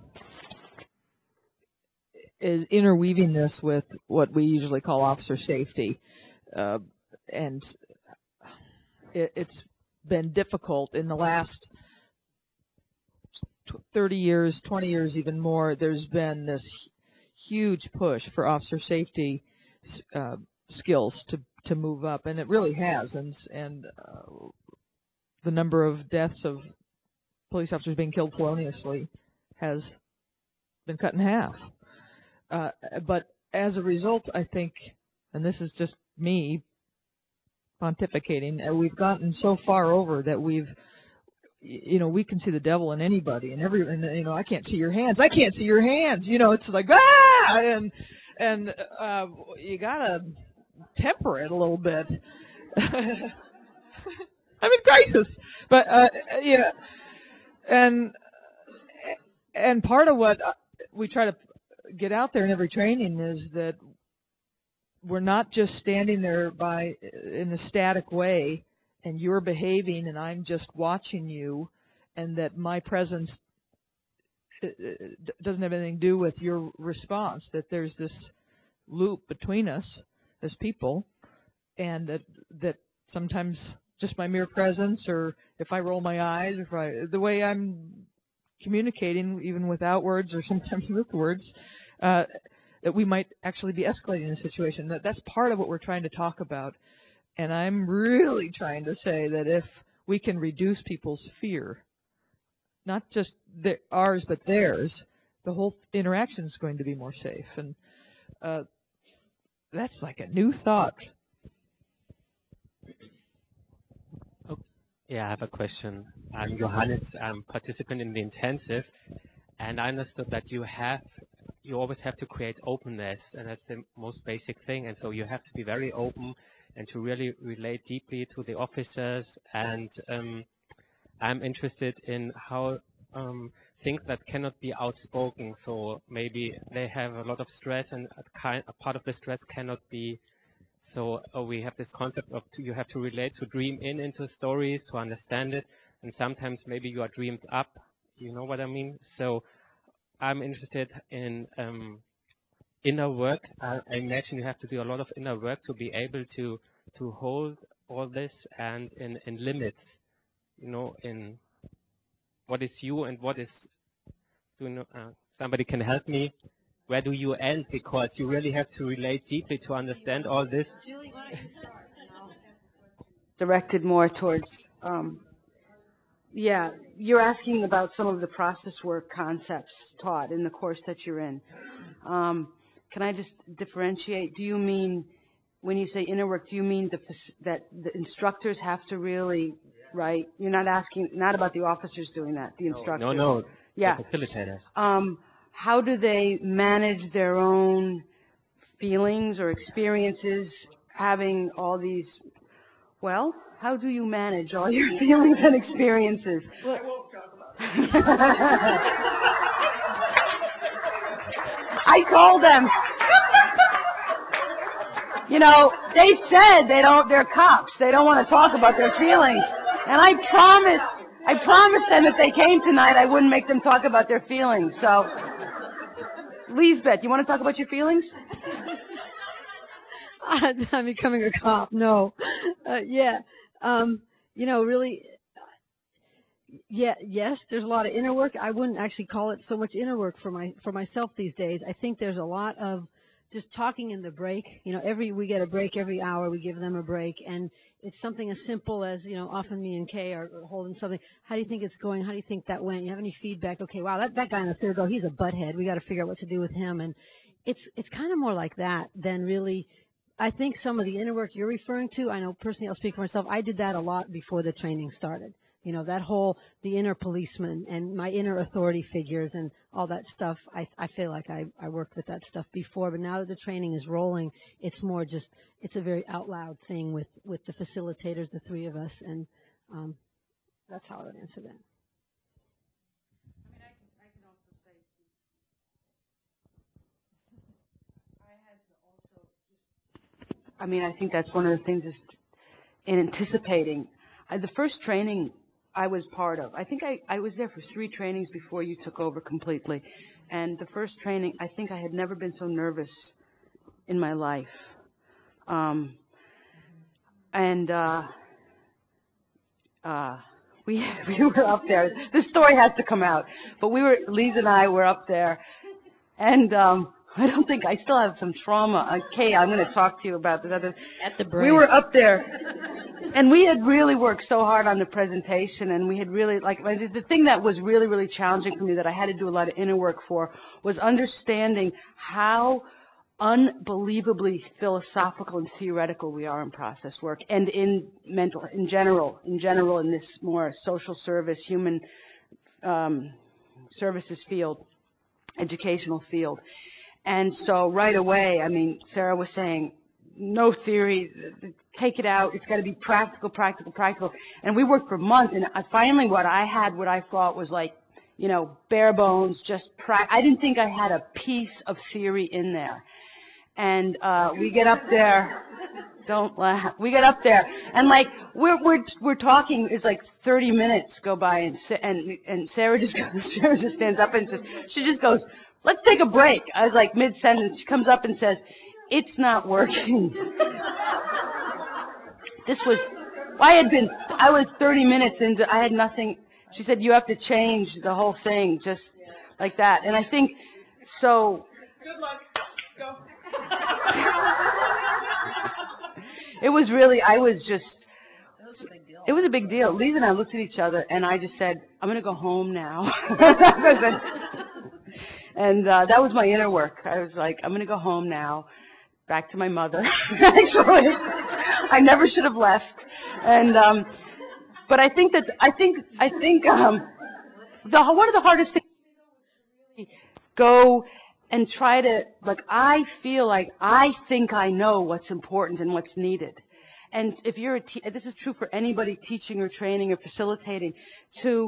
[SPEAKER 3] is interweaving this with what we usually call officer safety, uh, and it, it's been difficult in the last thirty years, twenty years, even more. There's been this huge push for officer safety uh, skills to to move up, and it really has. And and uh, the number of deaths of police officers being killed feloniously has been cut in half. Uh, but as a result, I think, and this is just me pontificating. Uh, we've gotten so far over that we've, you know, we can see the devil in anybody, and every, and, you know, I can't see your hands. I can't see your hands. You know, it's like, ah, and and uh, you gotta temper it a little bit. I'm in crisis, but uh, yeah, and and part of what we try to get out there in every training is that we're not just standing there by in a static way, and you're behaving, and I'm just watching you, and that my presence doesn't have anything to do with your response. That there's this loop between us as people, and that that sometimes just my mere presence, or if I roll my eyes, if I the way I'm communicating, even without words or sometimes with words, uh, that we might actually be escalating the situation. That that's part of what we're trying to talk about. And I'm really trying to say that if we can reduce people's fear, not just the, ours but theirs, the whole interaction is going to be more safe. And uh, that's like a new thought.
[SPEAKER 14] Oh, yeah, I have a question. I'm Johannes. I'm participant in the intensive, and I understood that you have, you always have to create openness, and that's the most basic thing. And so you have to be very open and to really relate deeply to the officers. And um, I'm interested in how um, things that cannot be outspoken. So maybe they have a lot of stress, and a, kind, a part of the stress cannot be. So uh, we have this concept of to, you have to relate, to dream in into stories, to understand it, and sometimes maybe you are dreamed up. You know what I mean? So I'm interested in um, inner work. I, I imagine you have to do a lot of inner work to be able to to hold all this, and in, in limits, you know, in what is you and what is, you know, uh, somebody can help me. Where do you end? Because you really have to relate deeply to understand all this.
[SPEAKER 2] Julie, why don't you start? Directed more towards, um, yeah, you're asking about some of the process work concepts taught in the course that you're in. Um, can I just differentiate? Do you mean, when you say inner work, do you mean the, that the instructors have to really, right? You're not asking, not about the officers doing that, the instructors.
[SPEAKER 14] No, no,
[SPEAKER 2] yeah.
[SPEAKER 14] the facilitators.
[SPEAKER 2] Um, how do they manage their own feelings or experiences having all these, well, how do you manage all your feelings and experiences?
[SPEAKER 4] Well,
[SPEAKER 2] I told them. You know, they said they don't, they're cops. They don't want to talk about their feelings. And I promised, I promised them if they came tonight, I wouldn't make them talk about their feelings. So, Lisbeth, you want to talk about your feelings?
[SPEAKER 4] I'm becoming a cop. No. Uh, yeah. Um, you know, really, yeah, yes, there's a lot of inner work. I wouldn't actually call it so much inner work for my for myself these days. I think there's a lot of just talking in the break. You know, every we get a break every hour. We give them a break, and it's something as simple as, you know, often me and Kay are holding something. How do you think it's going? How do you think that went? You have any feedback? Okay, wow, that that guy in the third row, he's a butthead. We got to figure out what to do with him. And it's it's kind of more like that than really. I think some of the inner work you're referring to, I know personally, I'll speak for myself, I did that a lot before the training started. You know, that whole, the inner policeman and my inner authority figures and all that stuff, I, I feel like I, I worked with that stuff before, but now that the training is rolling, it's more just, it's a very out loud thing with, with the facilitators, the three of us, and um, that's how I would answer that. I mean, I think that's one of the things is in anticipating. I, the first training I was part of, I think I, I was there for three trainings before you took over completely. And the first training, I think I had never been so nervous in my life. Um, and uh, uh, we, we were up there. This story has to come out. But we were, Lisa and I were up there. And um, I don't think, I still have some trauma. Okay, I'm going to talk to you about this. Other,
[SPEAKER 6] At the break.
[SPEAKER 2] We were up there. And we had really worked so hard on the presentation, and we had really, like, the thing that was really, really challenging for me that I had to do a lot of inner work for was understanding how unbelievably philosophical and theoretical we are in process work and in mental, in general, in general, in this more social service, human um, services field, educational field. And so right away, I mean, Sarah was saying, no theory, take it out. It's got to be practical, practical, practical. And we worked for months, and I finally what I had, what I thought was like, you know, bare bones, just pra- I didn't think I had a piece of theory in there. And uh, we get up there, don't laugh. We get up there, and like we're we're we're talking. It's like thirty minutes go by, and and and Sarah just goes, Sarah just stands up and just she just goes, let's take a break. I was like mid sentence. She comes up and says, it's not working. This was, I had been, I was thirty minutes into, I had nothing. She said, you have to change the whole thing, just like that. And I think so. Good luck. Go. It was really, I was just, it was a big deal. It was a big deal. Lisa and I looked at each other, and I just said, I'm going to go home now. And uh, that was my inner work. I was like, I'm going to go home now, back to my mother. Actually, I never should have left. And um, but I think that I think I think um, the one of the hardest things is go and try to, like, I feel like I think I know what's important and what's needed. And if you're a te- this is true for anybody teaching or training or facilitating, to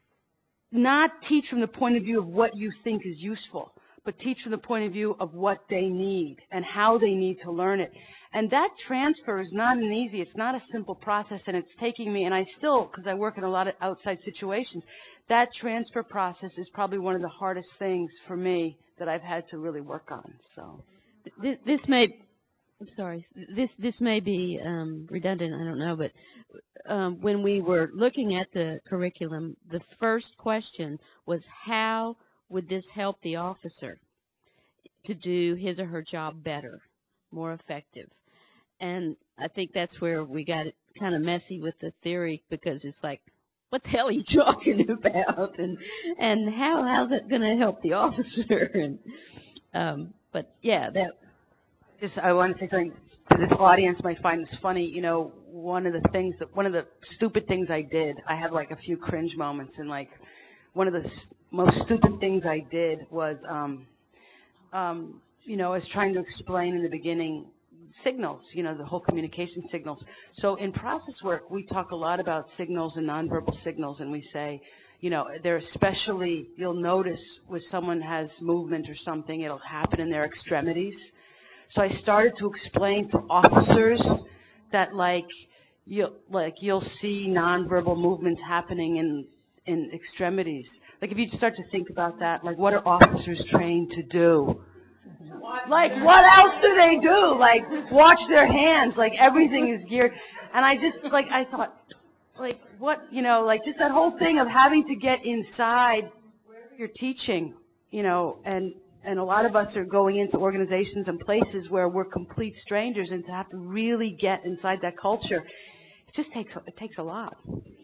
[SPEAKER 2] not teach from the point of view of what you think is useful, but teach from the point of view of what they need and how they need to learn it. And that transfer is not an easy, it's not a simple process, and it's taking me, and I still, because I work in a lot of outside situations, that transfer process is probably one of the hardest things for me that I've had to really work on. So
[SPEAKER 6] This, this may, I'm sorry, this this may be um, redundant, I don't know, but um, when we were looking at the curriculum, the first question was, how would this help the officer to do his or her job better, more effective? And I think that's where we got it kind of messy with the theory, because it's like, what the hell are you talking about? And and how how's it going to help the officer? And um, but yeah, that.
[SPEAKER 2] Just, I want to say something to this audience might find this funny. You know, one of the things that, one of the stupid things I did, I had like a few cringe moments, and like one of the s- most stupid things I did was, um, um, you know, I was trying to explain in the beginning signals, you know, the whole communication signals. So in process work, we talk a lot about signals and nonverbal signals, and we say, you know, they're especially, you'll notice when someone has movement or something, it'll happen in their extremities. So I started to explain to officers that, like, you'll, like, you'll see nonverbal movements happening in, in extremities. Like, if you start to think about that, like, what are officers trained to do? Like, what else do they do? Like, watch their hands. Like, everything is geared. And I just, like, I thought, like, what, you know, like, just that whole thing of having to get inside where you're teaching, you know, and and a lot of us are going into organizations and places where we're complete strangers, and to have to really get inside that culture, it just takes, it takes a lot.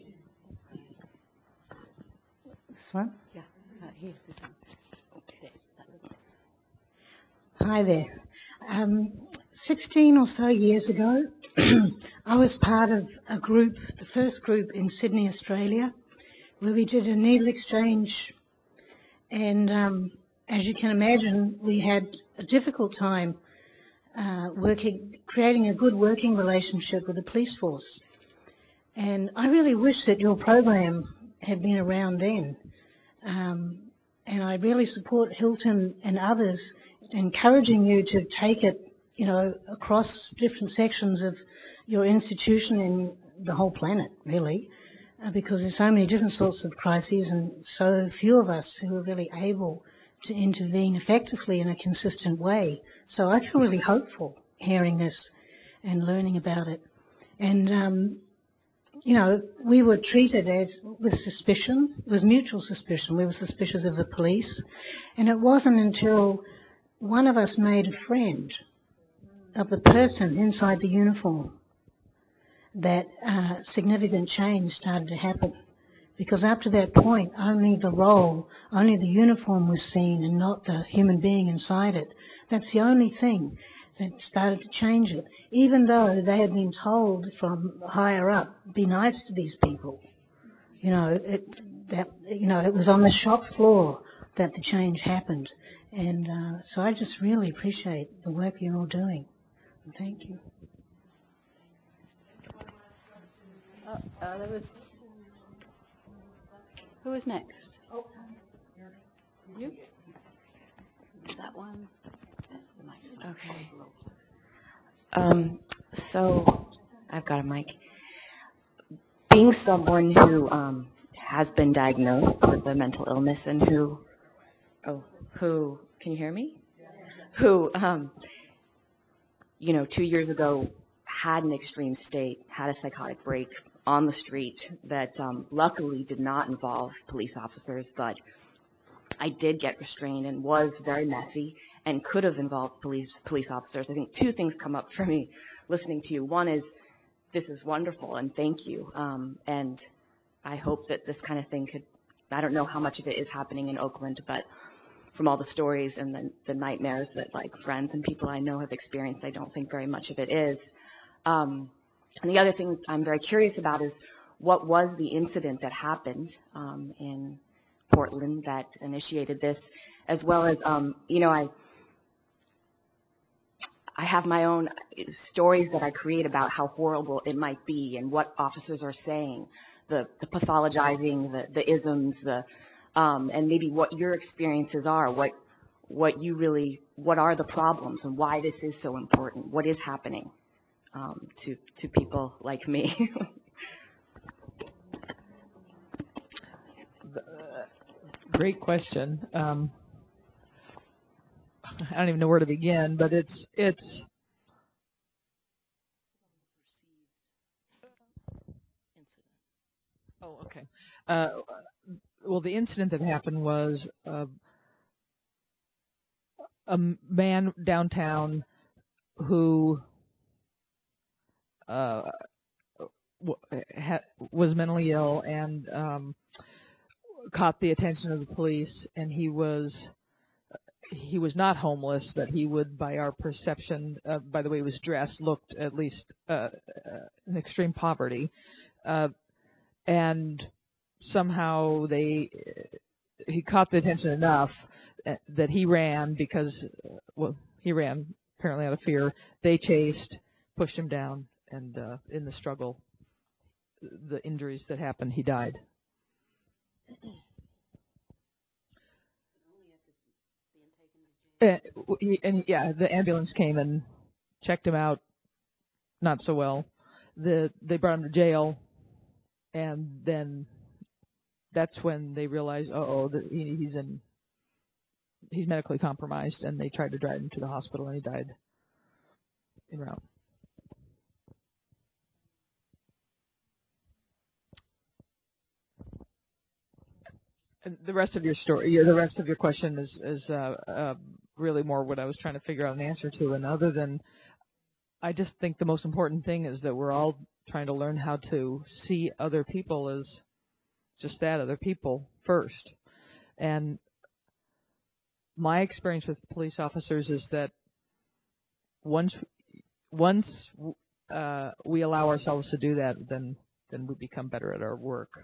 [SPEAKER 15] This one?
[SPEAKER 2] Yeah, uh, here, this one. Okay.
[SPEAKER 15] Hi there. Um, sixteen or so years ago, I was part of a group, the first group in Sydney, Australia, where we did a needle exchange. And um, as you can imagine, we had a difficult time uh, working, creating a good working relationship with the police force. And I really wish that your program had been around then. Um, and I really support Hilton and others encouraging you to take it, you know, across different sections of your institution and the whole planet, really, uh, because there's so many different sorts of crises and so few of us who are really able to intervene effectively in a consistent way. So I feel really hopeful hearing this and learning about it. And, um, you know, we were treated as with suspicion. It was mutual suspicion. We were suspicious of the police. And it wasn't until one of us made a friend of the person inside the uniform that uh, significant change started to happen. Because up to that point, only the role, only the uniform was seen and not the human being inside it. That's the only thing that started to change it, even though they had been told from higher up, be nice to these people. You know, it, that, you know, it was on the shop floor that the change happened. And uh, so I just really appreciate the work you're all doing. Thank you.
[SPEAKER 1] Uh, uh, there was, who was next? Oh, you? That one. That's the mic.
[SPEAKER 16] Okay. Um, so I've got a mic. Being someone who um, has been diagnosed with a mental illness and who, oh, who, can you hear me? Who, um, you know, two years ago had an extreme state, had a psychotic break on the street that um, luckily did not involve police officers, but I did get restrained and was very messy and could have involved police police officers. I think two things come up for me listening to you. One is, this is wonderful and thank you. Um, and I hope that this kind of thing could, I don't know how much of it is happening in Oakland, but from all the stories and the, the nightmares that like friends and people I know have experienced, I don't think very much of it is. Um, and the other thing I'm very curious about is, what was the incident that happened um, in Portland that initiated this, as well as, um, you know, I I have my own stories that I create about how horrible it might be and what officers are saying, the, the pathologizing, the, the isms, the um, and maybe what your experiences are, what what you really, what are the problems and why this is so important, what is happening um, to to people like me.
[SPEAKER 3] Great question. Um, I don't even know where to begin, but it's it's. Oh, okay. Uh, well, the incident that happened was uh, a man downtown who uh, was mentally ill and um, caught the attention of the police, and he was he was not homeless, but he would, by our perception, uh, by the way he was dressed, looked at least uh, uh, in extreme poverty, uh, and somehow they he caught the attention enough that he ran because well he ran apparently out of fear. They chased, pushed him down, and uh, in the struggle, the injuries that happened, he died. And, and yeah, the ambulance came and checked him out, not so well. The they brought him to jail, and then that's when they realized, uh oh, that he, he's in, he's medically compromised, and they tried to drive him to the hospital, and he died en route. And the rest of your story, yeah, the rest of your question is is uh, uh, really more what I was trying to figure out an answer to. And other than, I just think the most important thing is that we're all trying to learn how to see other people as just that, other people first. And my experience with police officers is that once once uh, we allow ourselves to do that, then then we become better at our work.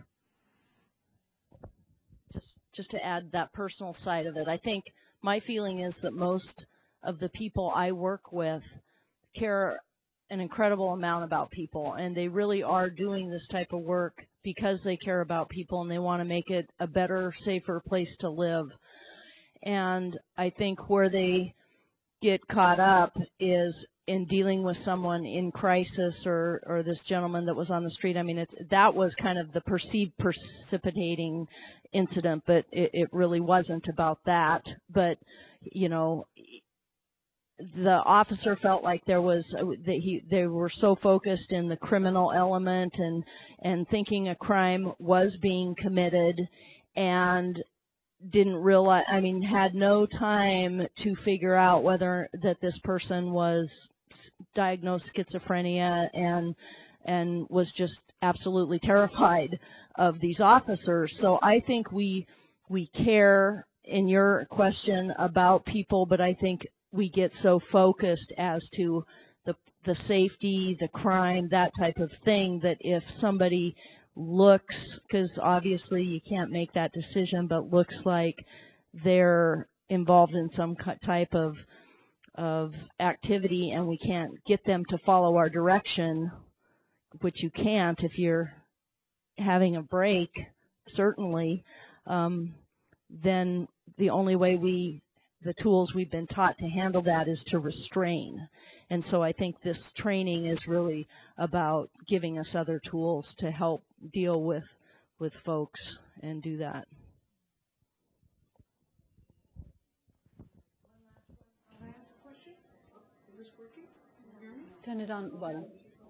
[SPEAKER 5] Just, just to add that personal side of it, I think my feeling is that most of the people I work with care an incredible amount about people, and they really are doing this type of work because they care about people and they want to make it a better, safer place to live. And I think where they get caught up is in dealing with someone in crisis, or or this gentleman that was on the street. I mean, it's that was kind of the perceived precipitating incident, but it, it really wasn't about that. But you know, the officer felt like there was that he they were so focused in the criminal element and and thinking a crime was being committed, and didn't realize, I mean, had no time to figure out whether that this person was diagnosed schizophrenia and and was just absolutely terrified of these officers. So I think we we care in your question about people, but I think we get so focused as to the the safety, the crime, that type of thing, that if somebody looks, because obviously you can't make that decision, but looks like they're involved in some type of of activity and we can't get them to follow our direction, which you can't if you're having a break, certainly, um, then the only way we, the tools we've been taught to handle that is to restrain. And so I think this training is really about giving us other tools to help deal with, with folks and do that.
[SPEAKER 2] Turn it on, button.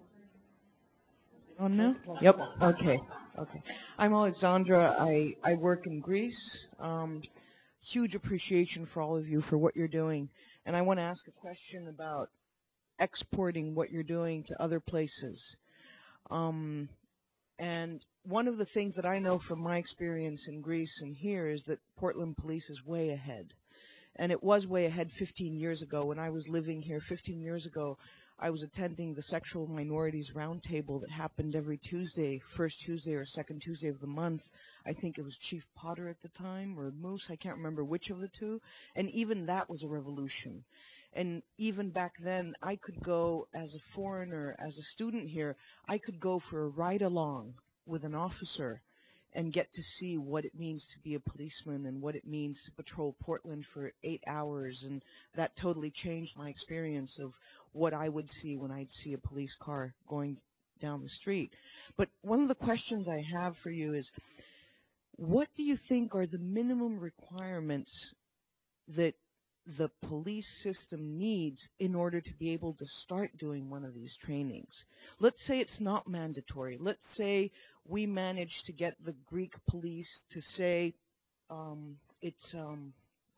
[SPEAKER 17] On now? Yep. Okay. Okay. I'm Alexandra. I, I work in Greece. Um, huge appreciation for all of you for what you're doing. And I want to ask a question about exporting what you're doing to other places. Um, and one of the things that I know from my experience in Greece and here is that Portland Police is way ahead. And it was way ahead fifteen years ago. When I was living here fifteen years ago, I was attending the Sexual Minorities Roundtable that happened every Tuesday, first Tuesday or second Tuesday of the month. I think it was Chief Potter at the time, or Moose, I can't remember which of the two. And even that was a revolution. And even back then, I could go as a foreigner, as a student here, I could go for a ride-along with an officer and get to see what it means to be a policeman and what it means to patrol Portland for eight hours. And that totally changed my experience of what I would see when I'd see a police car going down the street. But one of the questions I have for you is, what do you think are the minimum requirements that the police system needs in order to be able to start doing one of these trainings? Let's say it's not mandatory. Let's say we manage to get the Greek police to say um, it's um,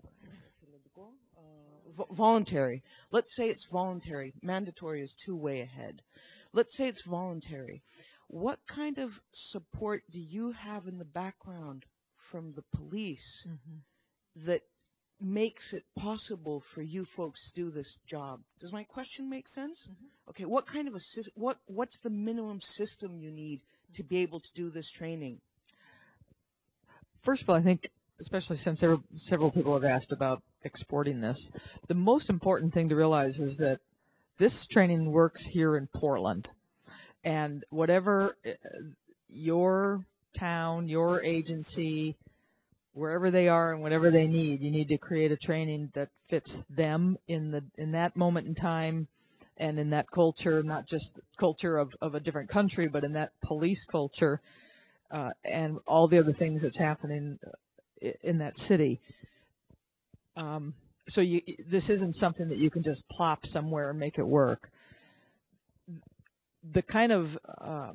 [SPEAKER 17] uh, voluntary. Let's say it's voluntary. Mandatory is two way ahead. Let's say it's voluntary. What kind of support do you have in the background from the police mm-hmm. that makes it possible for you folks to do this job? Does my question make sense? Mm-hmm. Okay, what kind of a what what's the minimum system you need to be able to do this training?
[SPEAKER 3] First of all, I think, especially since there, several people have asked about exporting this, the most important thing to realize is that this training works here in Portland, and whatever your town, your agency, wherever they are and whatever they need, you need to create a training that fits them in the in that moment in time and in that culture, not just culture of, of a different country, but in that police culture uh, and all the other things that's happening in that city. Um, so you, this isn't something that you can just plop somewhere and make it work. The kind of uh,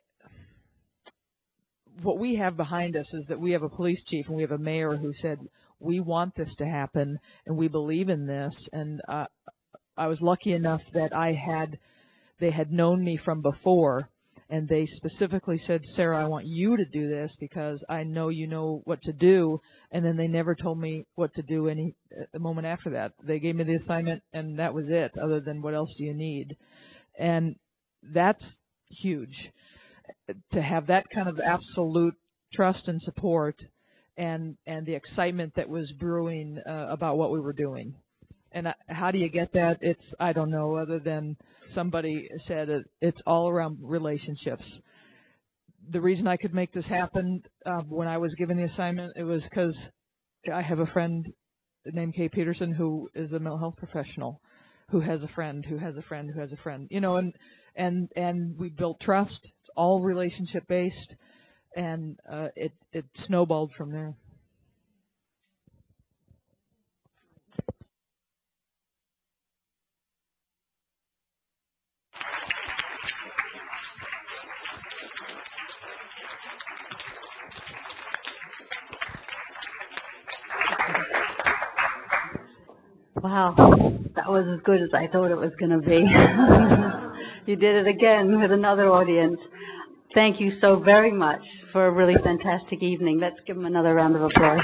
[SPEAKER 3] what we have behind us is that we have a police chief and we have a mayor who said, we want this to happen and we believe in this. And uh, I was lucky enough that I had, they had known me from before, and they specifically said, Sarah, I want you to do this because I know you know what to do. And then they never told me what to do any a moment after that. They gave me the assignment and that was it, other than what else do you need? And that's huge, to have that kind of absolute trust and support, and and the excitement that was brewing uh, about what we were doing. And uh, how do you get that? It's, I don't know, other than somebody said it, it's all around relationships. The reason I could make this happen uh, when I was given the assignment, it was because I have a friend named Kay Peterson who is a mental health professional, who has a friend, who has a friend, who has a friend, you know, and and and we built trust. It's all relationship based, and uh, it it snowballed from there.
[SPEAKER 1] Wow, that was as good as I thought it was going to be. You did it again with another audience. Thank you so very much for a really fantastic evening. Let's give them another round of applause.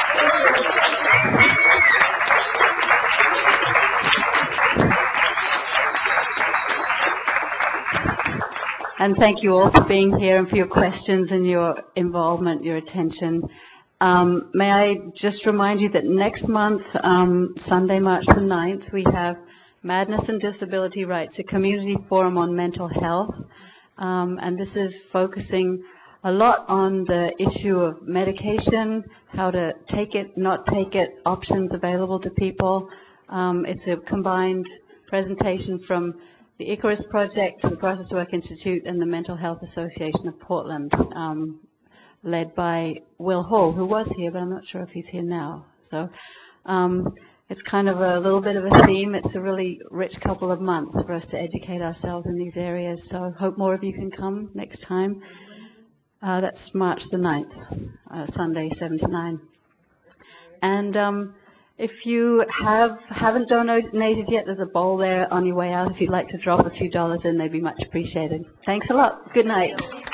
[SPEAKER 1] And thank you all for being here and for your questions and your involvement, your attention. Um, may I just remind you that next month, um, Sunday, March the ninth, we have Madness and Disability Rights, a community forum on mental health. Um, and this is focusing a lot on the issue of medication, how to take it, not take it, options available to people. Um, it's a combined presentation from the Icarus Project, the Process Work Institute, and the Mental Health Association of Portland, um, led by Will Hall, who was here, but I'm not sure if he's here now. So um, it's kind of a little bit of a theme. It's a really rich couple of months for us to educate ourselves in these areas. So I hope more of you can come next time. Uh, that's March the ninth, uh, Sunday, seven to nine. And um, if you have, haven't donated yet, there's a bowl there on your way out. If you'd like to drop a few dollars in, they'd be much appreciated. Thanks a lot. Good night.